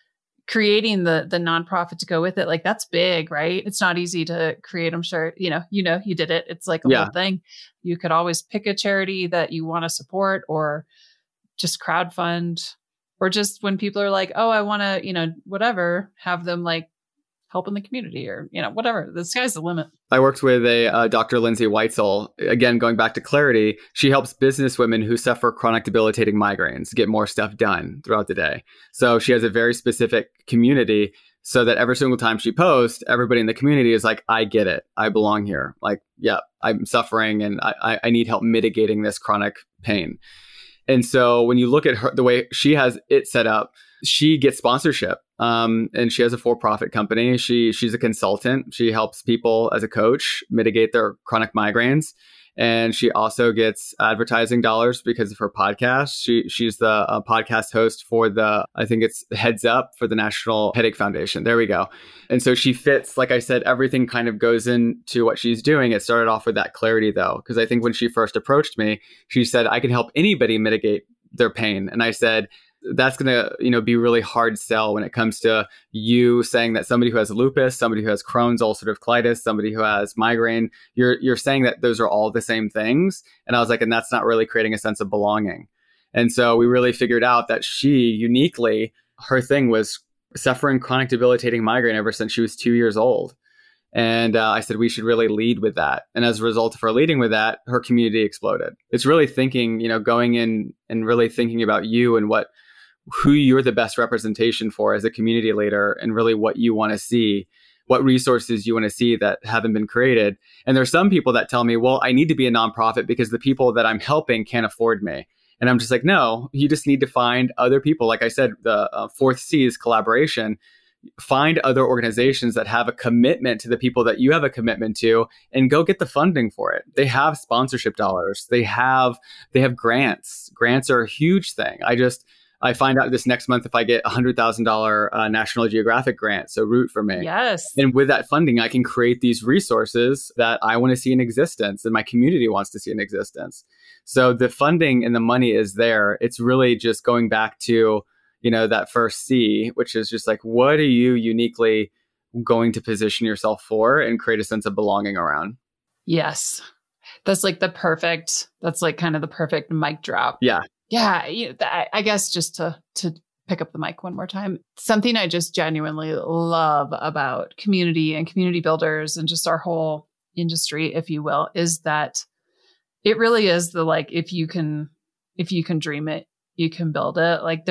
creating the nonprofit to go with it, like that's big, right? It's not easy to create. I'm sure, you did it. It's like a whole thing. You could always pick a charity that you want to support, or just crowdfund, or just when people are like, oh, I want to, whatever, have them like help in the community, or, whatever. The sky's the limit. I worked with a Dr. Lindsay Weitzel. Again, going back to clarity, she helps business women who suffer chronic debilitating migraines get more stuff done throughout the day. So she has a very specific community, so that every single time she posts, everybody in the community is like, I get it. I belong here. Like, yeah, I'm suffering and I need help mitigating this chronic pain. And so when you look at her, the way she has it set up, she gets sponsorship. And she has a for-profit company. She's a consultant. She helps people as a coach mitigate their chronic migraines. And she also gets advertising dollars because of her podcast. She's the podcast host for I think it's Heads Up for the National Headache Foundation. There we go. And so she fits, like I said, everything kind of goes into what she's doing. It started off with that clarity though, because I think when she first approached me, she said, I can help anybody mitigate their pain. And I said, that's going to, be really hard sell when it comes to you saying that somebody who has lupus, somebody who has Crohn's ulcerative colitis, somebody who has migraine, you're saying that those are all the same things. And I was like, and that's not really creating a sense of belonging. And so we really figured out that she uniquely, her thing was suffering chronic debilitating migraine ever since she was 2 years old. And I said, we should really lead with that. And as a result of her leading with that, her community exploded. It's really thinking, going in and really thinking about you and who you're the best representation for as a community leader, and really what you want to see, what resources you want to see that haven't been created. And there's some people that tell me, well, I need to be a nonprofit because the people that I'm helping can't afford me. And I'm just like, no, you just need to find other people. Like I said, the fourth C is collaboration. Find other organizations that have a commitment to the people that you have a commitment to, and go get the funding for it. They have sponsorship dollars. They have grants. Grants are a huge thing. I find out this next month if I get $100,000 National Geographic grant. So root for me. Yes. And with that funding, I can create these resources that I want to see in existence and my community wants to see in existence. So the funding and the money is there. It's really just going back to, that first C, which is just like, what are you uniquely going to position yourself for and create a sense of belonging around? Yes. That's like that's like kind of the perfect mic drop. Yeah. Yeah. I guess just to pick up the mic one more time, something I just genuinely love about community and community builders and just our whole industry, if you will, is that it really is the, like, if you can dream it, you can build it. Like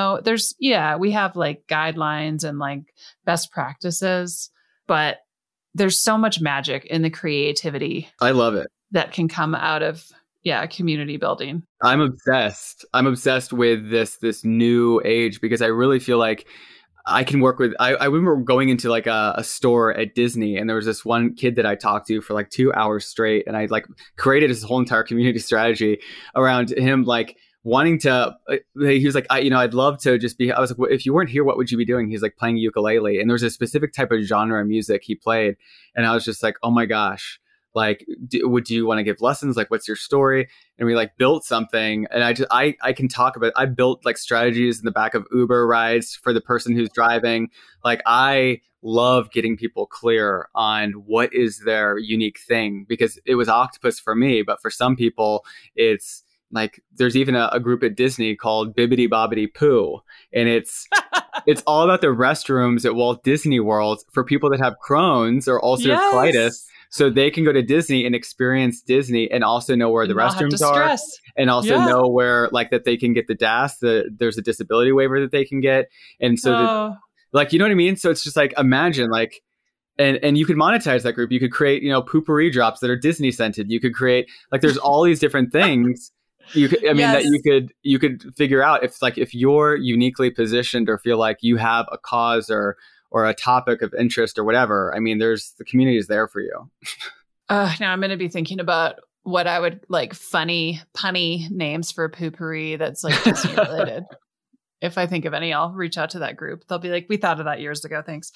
we have like guidelines and like best practices, but there's so much magic in the creativity. I love it. That can come out of, community building. I'm obsessed. I'm obsessed with this new age because I really feel like I can work with, I remember going into like a store at Disney, and there was this one kid that I talked to for like 2 hours straight. And I like created his whole entire community strategy around him, like wanting to, he was like, I'd love to just be, I was like, well, if you weren't here, what would you be doing? He's like playing ukulele. And there was a specific type of genre of music he played. And I was just like, oh my gosh, like, would you want to give lessons? Like, what's your story? And we like built something. And I can talk about, I built like strategies in the back of Uber rides for the person who's driving. Like, I love getting people clear on what is their unique thing, because it was octopus for me. But for some people, it's like, there's even a group at Disney called Bibbidi Bobbidi Poo. And it's all about the restrooms at Walt Disney World for people that have Crohn's or ulcerative colitis. So they can go to Disney and experience Disney and also know where the restrooms are, and also know where, like, that they can get the DAS, there's a disability waiver that they can get. And so like, you know what I mean? So it's just like, imagine like, and you could monetize that group. You could create, poopery drops that are Disney scented. You could create, like, there's all these different things that you could figure out if you're uniquely positioned or feel like you have a cause or a topic of interest or whatever. I mean, the community is there for you. Now I'm going to be thinking about what I would like funny, punny names for poopery that's like Disney related. If I think of any, I'll reach out to that group. They'll be like, we thought of that years ago. Thanks.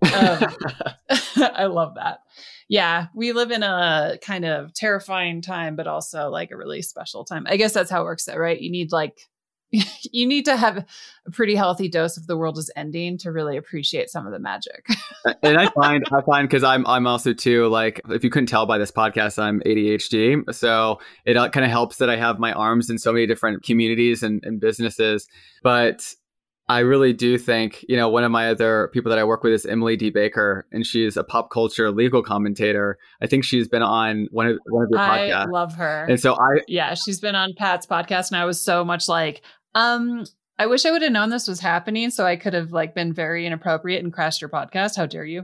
I love that. Yeah. We live in a kind of terrifying time, but also like a really special time. I guess that's how it works though, right? You need to have a pretty healthy dose of the world is ending to really appreciate some of the magic. And I find because I'm also too, like, if you couldn't tell by this podcast, I'm ADHD. So it kind of helps that I have my arms in so many different communities and businesses. But I really do think, one of my other people that I work with is Emily D. Baker, and she's a pop culture legal commentator. I think she's been on one of your podcasts. I love her. And so she's been on Pat's podcast, and I was so much like, I wish I would have known this was happening, so I could have like been very inappropriate and crashed your podcast. How dare you?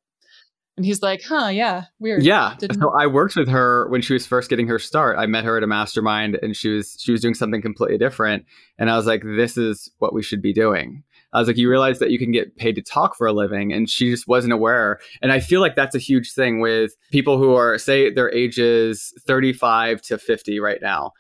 And he's like, yeah, weird. Yeah. So I worked with her when she was first getting her start. I met her at a mastermind, and she was doing something completely different. And I was like, this is what we should be doing. I was like, you realize that you can get paid to talk for a living. And she just wasn't aware. And I feel like that's a huge thing with people who are, say, their ages 35 to 50 right now.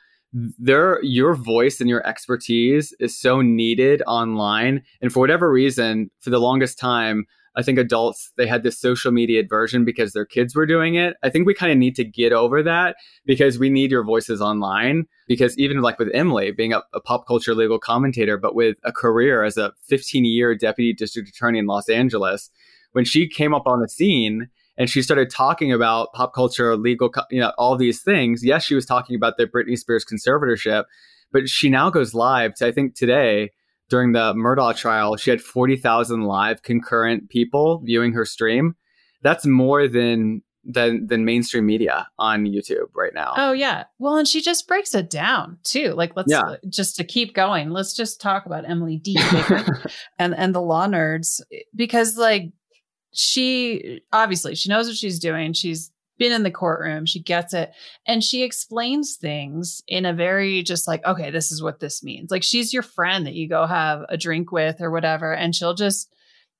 Your voice and your expertise is so needed online. And for whatever reason, for the longest time, I think adults, they had this social media aversion because their kids were doing it. I think we kind of need to get over that, because we need your voices online. Because even like with Emily being a pop culture legal commentator, but with a career as a 15-year deputy district attorney in Los Angeles, when she came up on the scene and she started talking about pop culture, legal, all these things. Yes, she was talking about the Britney Spears conservatorship, but she now goes live to, I think today, during the Murdaugh trial, she had 40,000 live concurrent people viewing her stream. That's more than mainstream media on YouTube right now. Oh, yeah. Well, and she just breaks it down, too. Like, let's just to keep going. Let's just talk about Emily D. Baker and the law nerds, because like she knows what she's doing. She's been in the courtroom. She gets it. And she explains things in a very just like, okay, this is what this means. Like, she's your friend that you go have a drink with or whatever. And she'll just,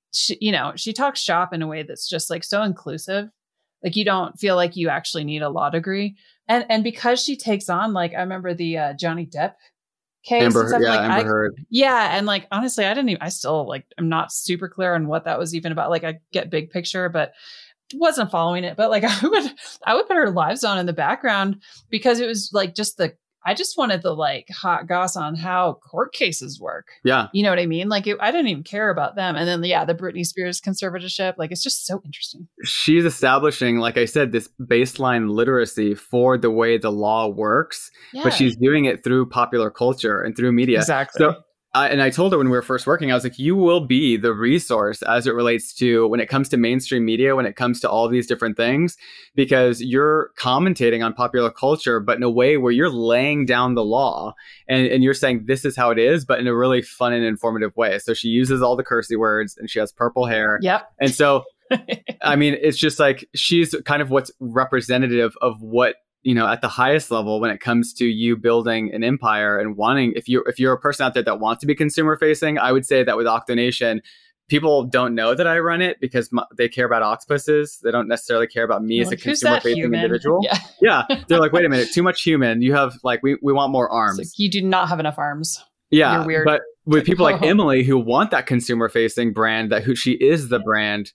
she talks shop in a way that's just like so inclusive. Like, you don't feel like you actually need a law degree. And because she takes on, like, I remember the Johnny Depp case and stuff. Like Amber Heard. Yeah. And like, honestly, I still like, I'm not super clear on what that was even about. Like I get big picture, but wasn't following it. But like, I would put her lives on in the background because it was like I just wanted the like hot goss on how court cases work. Yeah. You know what I mean? Like I didn't even care about them. And then, the Britney Spears conservatorship, like it's just so interesting. She's establishing, like I said, this baseline literacy for the way the law works, but she's doing it through popular culture and through media. Exactly. So, and I told her when we were first working, I was like, you will be the resource as it relates to when it comes to mainstream media, when it comes to all these different things, because you're commentating on popular culture, but in a way where you're laying down the law and you're saying this is how it is, but in a really fun and informative way. So she uses all the cursey words and she has purple hair. Yep. And so, I mean, it's just like she's kind of what's representative of what, at the highest level when it comes to you building an empire and wanting, if you're a person out there that wants to be consumer facing, I would say that with Octonation, people don't know that I run it because they care about octopuses. They don't necessarily care about me as a consumer facing individual. Yeah. They're like, wait a minute, too much human. You have like, we want more arms. Like, you do not have enough arms. Yeah. You're weird. But with people like Emily who want that consumer facing brand, who she is the brand,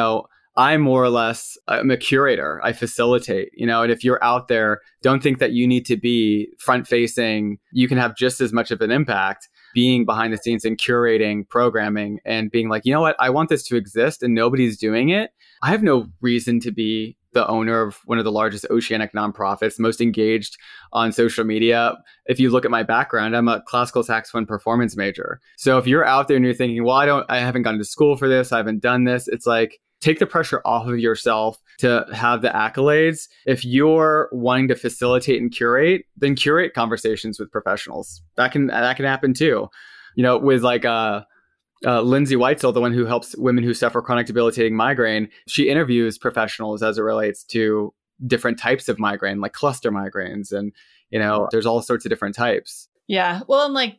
I'm more or less, I'm a curator. I facilitate, and if you're out there, don't think that you need to be front facing. You can have just as much of an impact being behind the scenes and curating programming and being like, you know what, I want this to exist and nobody's doing it. I have no reason to be the owner of one of the largest oceanic nonprofits, most engaged on social media. If you look at my background, I'm a classical saxophone performance major. So if you're out there and you're thinking, well, I haven't gone to school for this, I haven't done this, it's like, take the pressure off of yourself to have the accolades. If you're wanting to facilitate and curate, then curate conversations with professionals. That can happen too. With like Lindsay Weitzel, the one who helps women who suffer chronic debilitating migraine, she interviews professionals as it relates to different types of migraine, like cluster migraines, and there's all sorts of different types. Yeah. Well, and like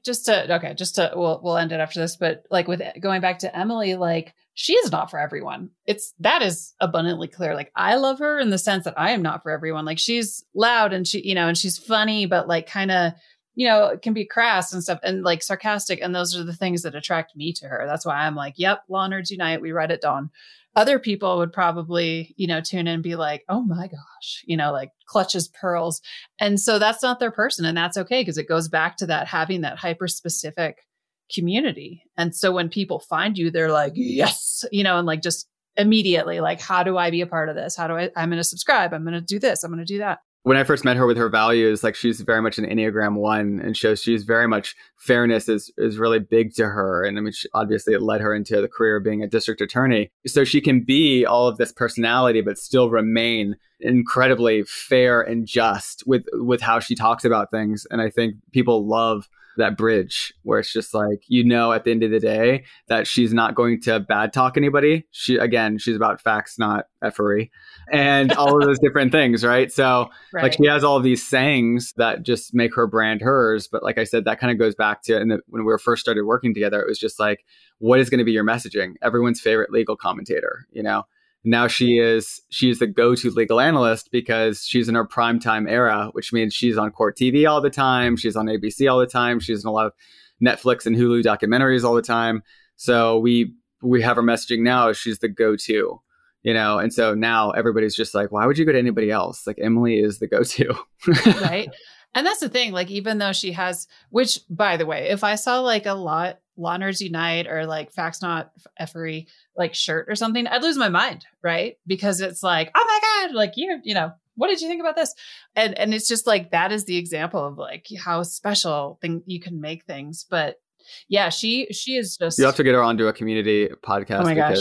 we'll end it after this, but like with going back to Emily, like she is not for everyone. That is abundantly clear. Like I love her in the sense that I am not for everyone. Like she's loud and and she's funny, but like kind of, it can be crass and stuff and like sarcastic. And those are the things that attract me to her. That's why I'm like, yep, Law Nerds Unite. We read at dawn. Other people would probably, tune in and be like, oh my gosh, like clutches pearls. And so that's not their person. And that's okay. Because it goes back to that having that hyper specific community. And so when people find you, they're like, yes, and like just immediately like, how do I be a part of this? I'm going to subscribe. I'm going to do this. I'm going to do that. When I first met her with her values, like she's very much an Enneagram 1 and shows she's very much fairness is really big to her. And I mean, obviously it led her into the career of being a district attorney. So she can be all of this personality, but still remain incredibly fair and just with how she talks about things. And I think people love that bridge where it's just like, at the end of the day that she's not going to bad talk anybody. She's about facts, not effery and all of those different things. Right. So like she has all of these sayings that just make her brand hers. But like I said, that kind of goes back to, when we first started working together, it was just like, what is going to be your messaging? Everyone's favorite legal commentator, Now she's the go-to legal analyst because she's in her primetime era, which means she's on court TV all the time. She's on ABC all the time. She's in a lot of Netflix and Hulu documentaries all the time. So we have her messaging now as she's the go-to, and so now everybody's just like, why would you go to anybody else? Like Emily is the go-to. Right. And that's the thing, like, even though she has, which by the way, if I saw like a Law Nerds Unite or like Facts Not Effery like shirt or something, I'd lose my mind, right? Because it's like, oh my God, like what did you think about this? And it's just like, that is the example of like how special you can make things. But yeah, she is just. You have to get her onto a community podcast. Oh my gosh.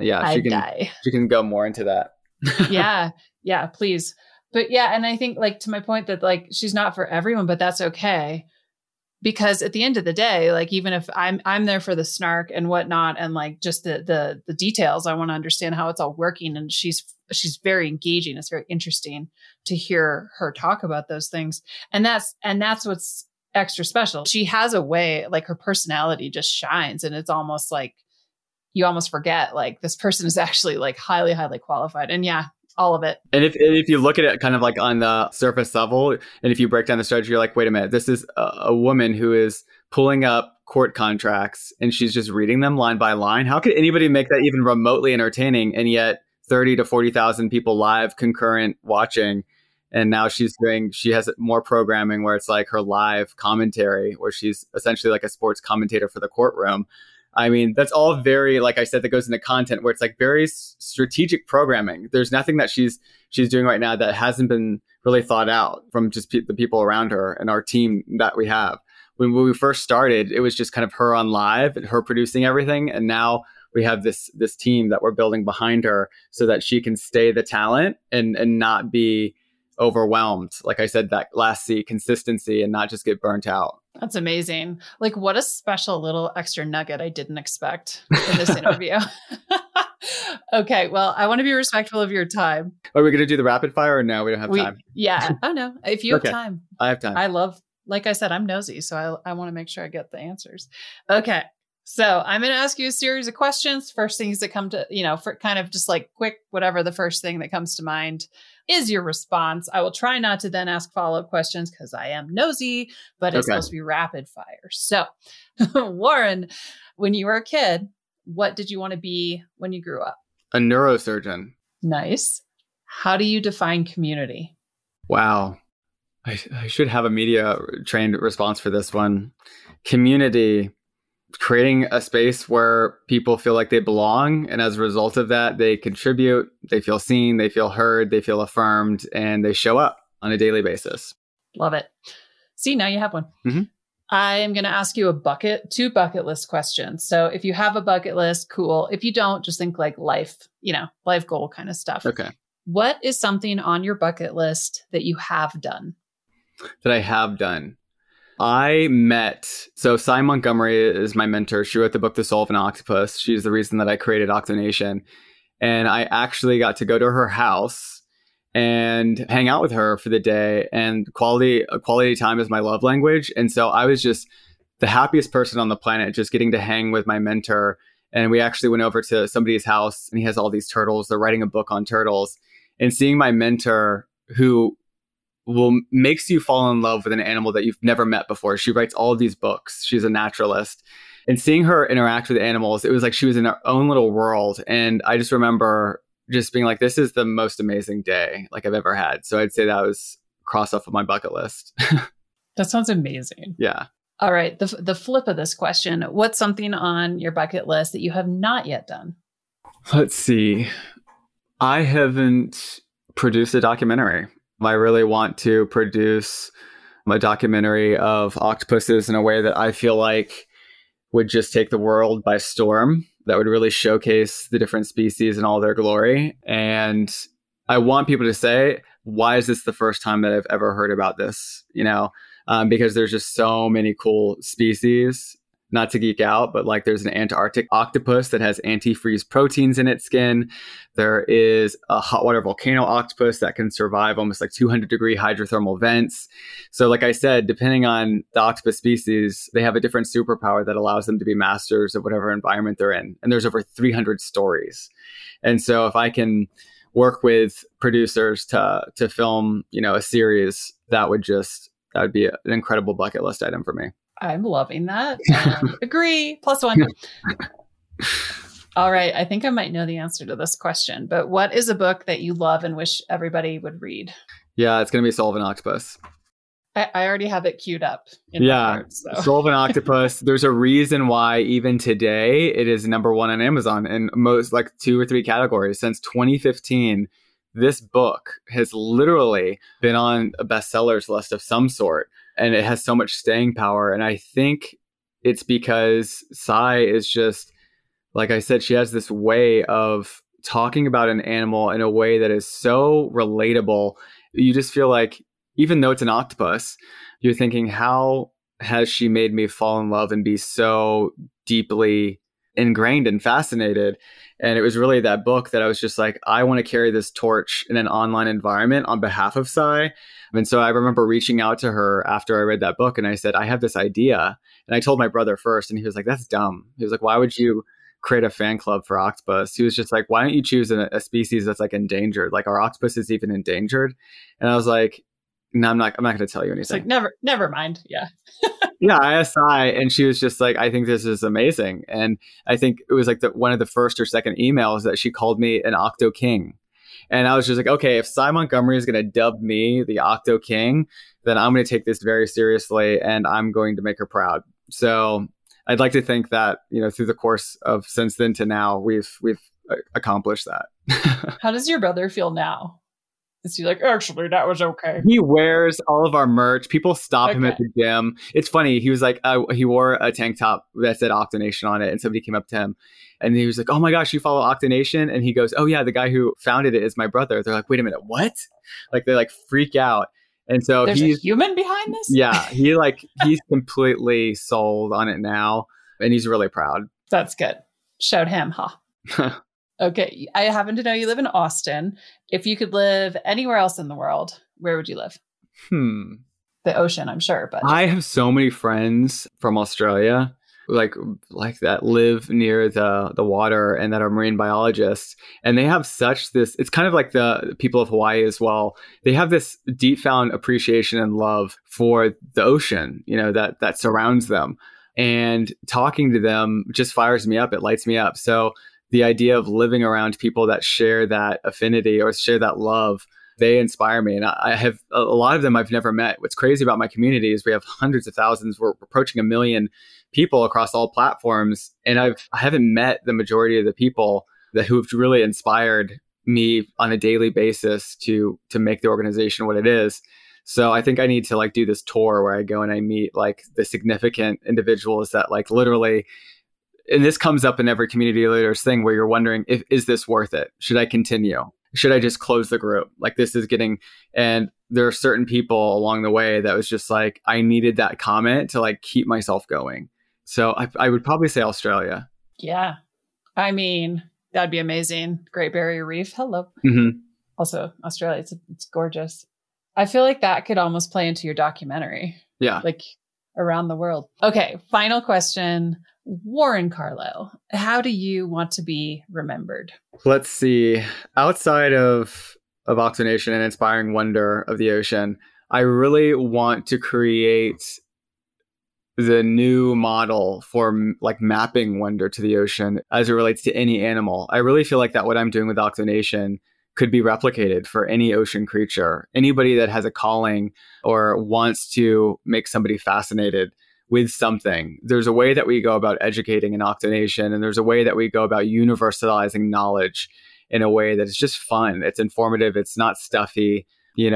She can go more into that. Yeah, please. But yeah, and I think like to my point that like she's not for everyone, but that's okay. Because at the end of the day, like even if I'm there for the snark and whatnot, and like just the details, I want to understand how it's all working. And she's very engaging. It's very interesting to hear her talk about those things. And that's what's extra special. She has a way, like her personality just shines, and it's almost like you almost forget like this person is actually like highly, highly qualified. And yeah, All of it. And if you look at it kind of like on the surface level, and if you break down the strategy, you're like, wait a minute, this is a woman who is pulling up court contracts and she's just reading them line by line. How could anybody make that even remotely entertaining? And yet 30 to 40,000 people live concurrent watching. And now she has more programming where it's like her live commentary, where she's essentially like a sports commentator for the courtroom. I mean, that's all very, like I said, that goes into content where it's like very strategic programming. There's nothing that she's doing right now that hasn't been really thought out from just the people around her and our team that we have. When we first started, it was just kind of her on live and her producing everything. And now we have this team that we're building behind her so that she can stay the talent and not be overwhelmed. Like I said, that last C, consistency, and not just get burnt out. That's amazing. Like, what a special little extra nugget I didn't expect in this interview. Okay, well, I want to be respectful of your time. Are we going to do the rapid fire or no? We don't have time. Yeah. Oh, no. If you have time. I have time. Like I said, I'm nosy, so I want to make sure I get the answers. Okay. So I'm going to ask you a series of questions. First things that come to, for kind of just like quick, whatever the first thing that comes to mind is your response. I will try not to then ask follow-up questions because I am nosy, but it's supposed to be rapid fire. So Warren, when you were a kid, what did you want to be when you grew up? A neurosurgeon. Nice. How do you define community? Wow. I should have a media trained response for this one. Community, creating a space where people feel like they belong. And as a result of that, they contribute, they feel seen, they feel heard, they feel affirmed, and they show up on a daily basis. Love it. See, now you have one. Mm-hmm. I'm going to ask you two bucket list questions. So if you have a bucket list, cool. If you don't, just think like life goal kind of stuff. Okay. What is something on your bucket list that you have done? That I have done. So Cy Montgomery is my mentor. She wrote the book, The Soul of an Octopus. She's the reason that I created Octonation. And I actually got to go to her house and hang out with her for the day. And quality time is my love language. And so I was just the happiest person on the planet, just getting to hang with my mentor. And we actually went over to somebody's house and he has all these turtles. They're writing a book on turtles. And seeing my mentor, who makes you fall in love with an animal that you've never met before. She writes all of these books. She's a naturalist. And seeing her interact with animals, it was like she was in her own little world. And I just remember just being like, this is the most amazing day like I've ever had. So I'd say that was cross off of my bucket list. That sounds amazing. Yeah. All right. The flip of this question, what's something on your bucket list that you have not yet done? Let's see. I haven't produced a documentary. I really want to produce a documentary of octopuses in a way that I feel like would just take the world by storm, that would really showcase the different species in all their glory. And I want people to say, why is this the first time that I've ever heard about this? Because there's just so many cool species. Not to geek out, but like there's an Antarctic octopus that has antifreeze proteins in its skin. There is a hot water volcano octopus that can survive almost like 200-degree hydrothermal vents. So like I said, depending on the octopus species, they have a different superpower that allows them to be masters of whatever environment they're in. And there's over 300 stories. And so if I can work with producers to film, a series, that would be an incredible bucket list item for me. I'm loving that. Agree. +1. All right. I think I might know the answer to this question, but what is a book that you love and wish everybody would read? Yeah, it's going to be Soul of an Octopus. I already have it queued up. Soul of an Octopus. There's a reason why even today it is number one on Amazon in most like 2 or 3 categories. Since 2015, this book has literally been on a bestsellers list of some sort. And it has so much staying power. And I think it's because Cy is just, like I said, she has this way of talking about an animal in a way that is so relatable. You just feel like, even though it's an octopus, you're thinking, how has she made me fall in love and be so deeply ingrained and fascinated? And it was really that book that I was just like, I want to carry this torch in an online environment on behalf of Cy. And so I remember reaching out to her after I read that book and I said, I have this idea. And I told my brother first and he was like, that's dumb. He was like, why would you create a fan club for octopus. He was just like, why don't you choose a species that's like endangered? Like our octopus is even endangered. And I was like, no, I'm not going to tell you anything. It's like, never mind. Yeah. Yeah, I ISI, and she was just like, I think this is amazing. And I think it was like one of the first or second emails that she called me an Octo King. And I was just like, okay, if Cy Montgomery is going to dub me the Octo King, then I'm going to take this very seriously and I'm going to make her proud. So I'd like to think that, through the course of since then to now, we've accomplished that. How does your brother feel now? Is he like, actually, that was okay? He wears all of our merch. People stop him at the gym. It's funny. He was like, he wore a tank top that said Octonation on it. And somebody came up to him and he was like, oh my gosh, you follow Octonation? And he goes, oh yeah, the guy who founded it is my brother. They're like, wait a minute, what? Like they like freak out. And so there's a human behind this? Yeah, he's completely sold on it now. And he's really proud. That's good. Shout him, huh? Okay. I happen to know you live in Austin. If you could live anywhere else in the world, where would you live? The ocean, I'm sure. But I have so many friends from Australia, like that live near the water and that are marine biologists. And they have it's kind of like the people of Hawaii as well. They have this deep found appreciation and love for the ocean, that surrounds them. And talking to them just fires me up. It lights me up. So the idea of living around people that share that affinity or share that love, they inspire me. And I have a lot of them I've never met. What's crazy about my community is we have hundreds of thousands. We're approaching 1 million people across all platforms. And I haven't met the majority of the people who've really inspired me on a daily basis to make the organization what it is. So I think I need to do this tour where I go and I meet the significant individuals that literally. And this comes up in every community leaders thing where you're wondering, is this worth it? Should I continue? Should I just close the group? And there are certain people along the way that was just like, I needed that comment to keep myself going. So I would probably say Australia. Yeah. I mean, that'd be amazing. Great Barrier Reef. Hello. Mm-hmm. Also, Australia, it's gorgeous. I feel like that could almost play into your documentary. Yeah. Around the world. Okay. Final question. Warren Carlo, how do you want to be remembered? Let's see. Outside of Octonation and inspiring wonder of the ocean, I really want to create the new model for mapping wonder to the ocean as it relates to any animal. I really feel like that what I'm doing with Octonation could be replicated for any ocean creature. Anybody that has a calling or wants to make somebody fascinated with something. There's a way that we go about educating in Octonation, and there's a way that we go about universalizing knowledge in a way that is just fun. It's informative. It's not stuffy,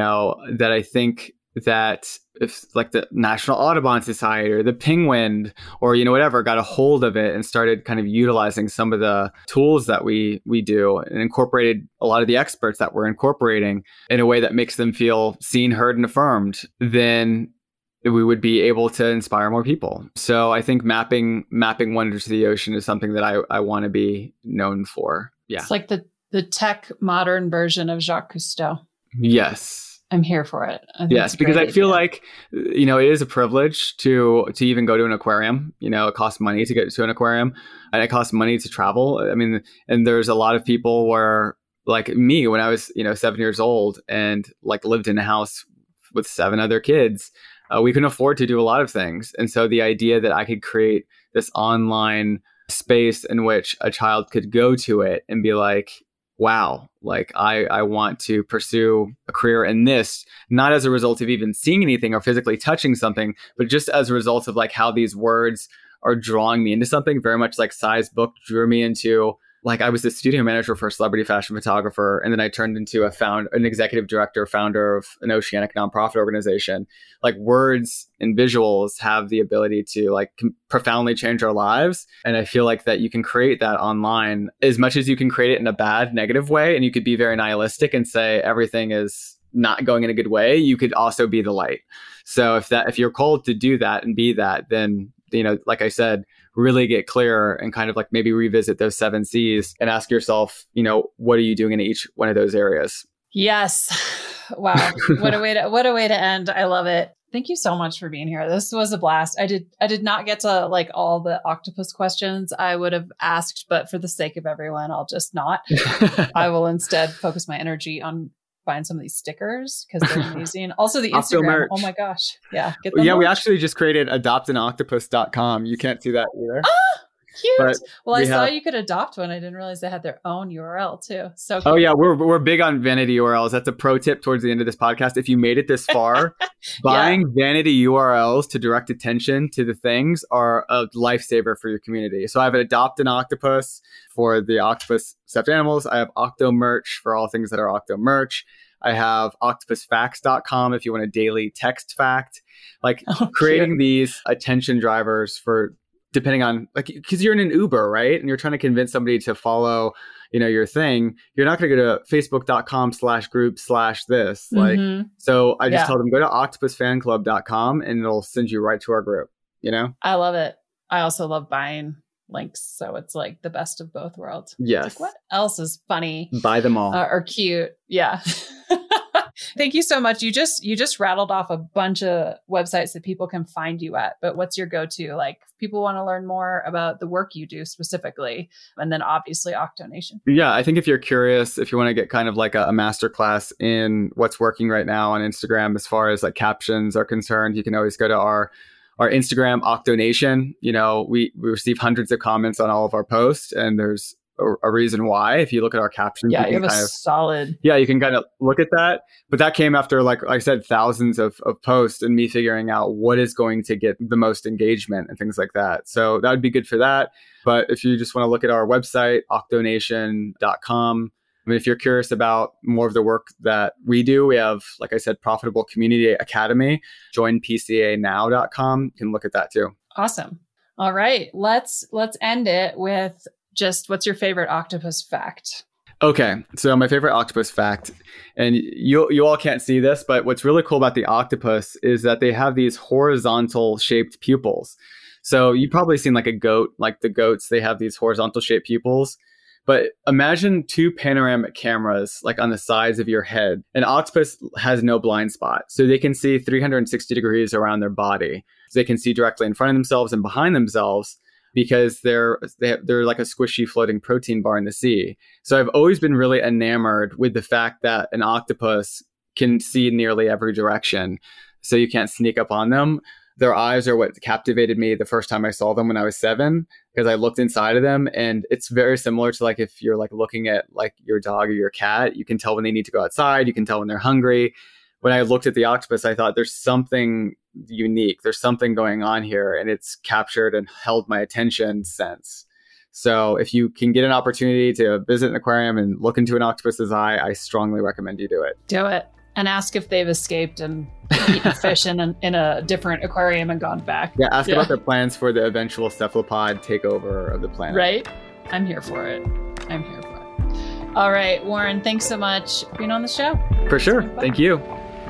that I think that if the National Audubon Society or the Penguin or, whatever got a hold of it and started kind of utilizing some of the tools that we do and incorporated a lot of the experts that we're incorporating in a way that makes them feel seen, heard, and affirmed, then we would be able to inspire more people. So I think mapping wonders to the ocean is something that I want to be known for. Yeah. It's like the tech modern version of Jacques Cousteau. Yes. I'm here for it. Yes, because I feel like, it is a privilege to even go to an aquarium. It costs money to get to an aquarium and it costs money to travel. I mean, and there's a lot of people where like me, when I was, 7 years old and lived in a house with 7 other kids, we couldn't afford to do a lot of things. And so the idea that I could create this online space in which a child could go to it and be like, wow, I want to pursue a career in this, not as a result of even seeing anything or physically touching something, but just as a result of how these words are drawing me into something, very much like Cy's book drew me into. I was the studio manager for a celebrity fashion photographer, and then I turned into an executive director, founder of an oceanic nonprofit organization. Words and visuals have the ability to profoundly change our lives. And I feel like that you can create that online as much as you can create it in a bad, negative way. And you could be very nihilistic and say everything is not going in a good way. You could also be the light. So if you're called to do that and be that, then, like I said, really get clear and kind of maybe revisit those 7 C's and ask yourself, what are you doing in each one of those areas? Yes. Wow. What a way to end. I love it. Thank you so much for being here. This was a blast. I did not get to like all the octopus questions I would have asked, but for the sake of everyone, I'll just not. I will instead focus my energy on buying some of these stickers because they're amazing. Also the Instagram. Oh my gosh. Yeah. We actually just created adoptanoctopus.com. You can't see that either. Cute. Well, I saw you could adopt one. I didn't realize they had their own URL too. So cute. Oh yeah, we're big on vanity URLs. That's a pro tip towards the end of this podcast. If you made it this far, buying vanity URLs to direct attention to the things are a lifesaver for your community. So I have an Adopt an Octopus for the octopus stuffed animals. I have Octo merch for all things that are Octo merch. I have octopusfacts.com if you want a daily text fact. Like creating these attention drivers for depending on like, because you're in an Uber, right? And you're trying to convince somebody to follow, your thing. You're not going to go to facebook.com/group/this. Like, so I just tell them, go to octopusfanclub.com and it'll send you right to our group, I love it. I also love buying links. So it's like the best of both worlds. Yes. Like, what else is funny? Buy them all. Or cute. Yeah. Thank you so much. You just rattled off a bunch of websites that people can find you at, but what's your go-to? Like people want to learn more about the work you do specifically, and then obviously Octonation. Yeah, I think if you're curious, if you want to get kind of like a masterclass in what's working right now on Instagram, as far as like captions are concerned, you can always go to our Instagram, Octonation. We receive hundreds of comments on all of our posts, and there's a reason why. If you look at our captions, you have a solid. Yeah, you can kind of look at that. But that came after, like I said, thousands of posts and me figuring out what is going to get the most engagement and things like that. So that would be good for that. But if you just want to look at our website, octonation.com. I mean, if you're curious about more of the work that we do, we have, like I said, Profitable Community Academy. Join PCAnow.com. You can look at that too. Awesome. All right. Let's end it with just what's your favorite octopus fact? Okay, so my favorite octopus fact, and you all can't see this, but what's really cool about the octopus is that they have these horizontal shaped pupils. So you've probably seen like a goat, like the goats, they have these horizontal shaped pupils. But imagine two panoramic cameras like on the sides of your head. An octopus has no blind spot, so they can see 360 degrees around their body. So they can see directly in front of themselves and behind themselves, because they're like a squishy floating protein bar in the sea. So I've always been really enamored with the fact that an octopus can see nearly every direction, so you can't sneak up on them. Their eyes are what captivated me the first time I saw them when I was 7, because I looked inside of them, and it's very similar to like if you're like looking at like your dog or your cat, you can tell when they need to go outside, you can tell when they're hungry. When I looked at the octopus, I thought there's something unique. There's something going on here, and it's captured and held my attention since. So if you can get an opportunity to visit an aquarium and look into an octopus's eye, I strongly recommend you do it. Do it. And ask if they've escaped and eaten fish in a different aquarium and gone back. Yeah, ask about their plans for the eventual cephalopod takeover of the planet. Right? I'm here for it. All right, Warren, thanks so much for being on the show. For sure. Thank you.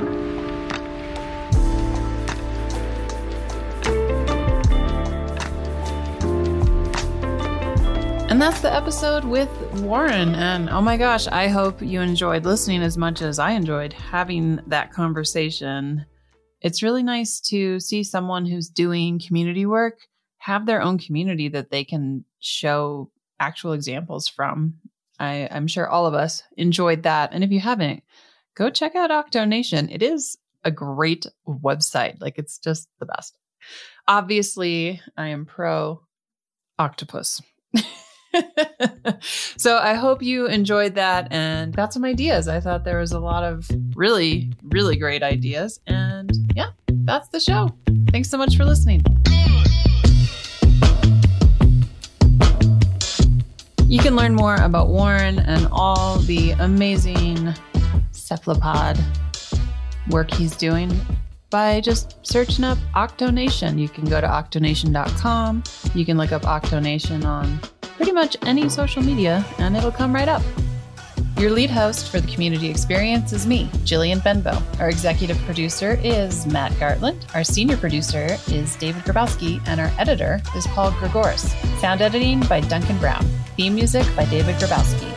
And that's the episode with Warren. And oh my gosh, I hope you enjoyed listening as much as I enjoyed having that conversation. It's really nice to see someone who's doing community work have their own community that they can show actual examples from. I'm sure all of us enjoyed that. And if you haven't, go check out Octonation. It is a great website. Like, it's just the best. Obviously, I am pro octopus. So I hope you enjoyed that and got some ideas. I thought there was a lot of really, really great ideas. And yeah, that's the show. Thanks so much for listening. You can learn more about Warren and all the amazing cephalopod work he's doing by just searching up Octonation. You can go to octonation.com. You can look up Octonation on pretty much any social media, and it'll come right up. Your lead host for the community experience is me, Jillian Benbow. Our executive producer is Matt Gartland. Our senior producer is David Grabowski, and our editor is Paul Gregoris. Sound editing by Duncan Brown. Theme music by David Grabowski.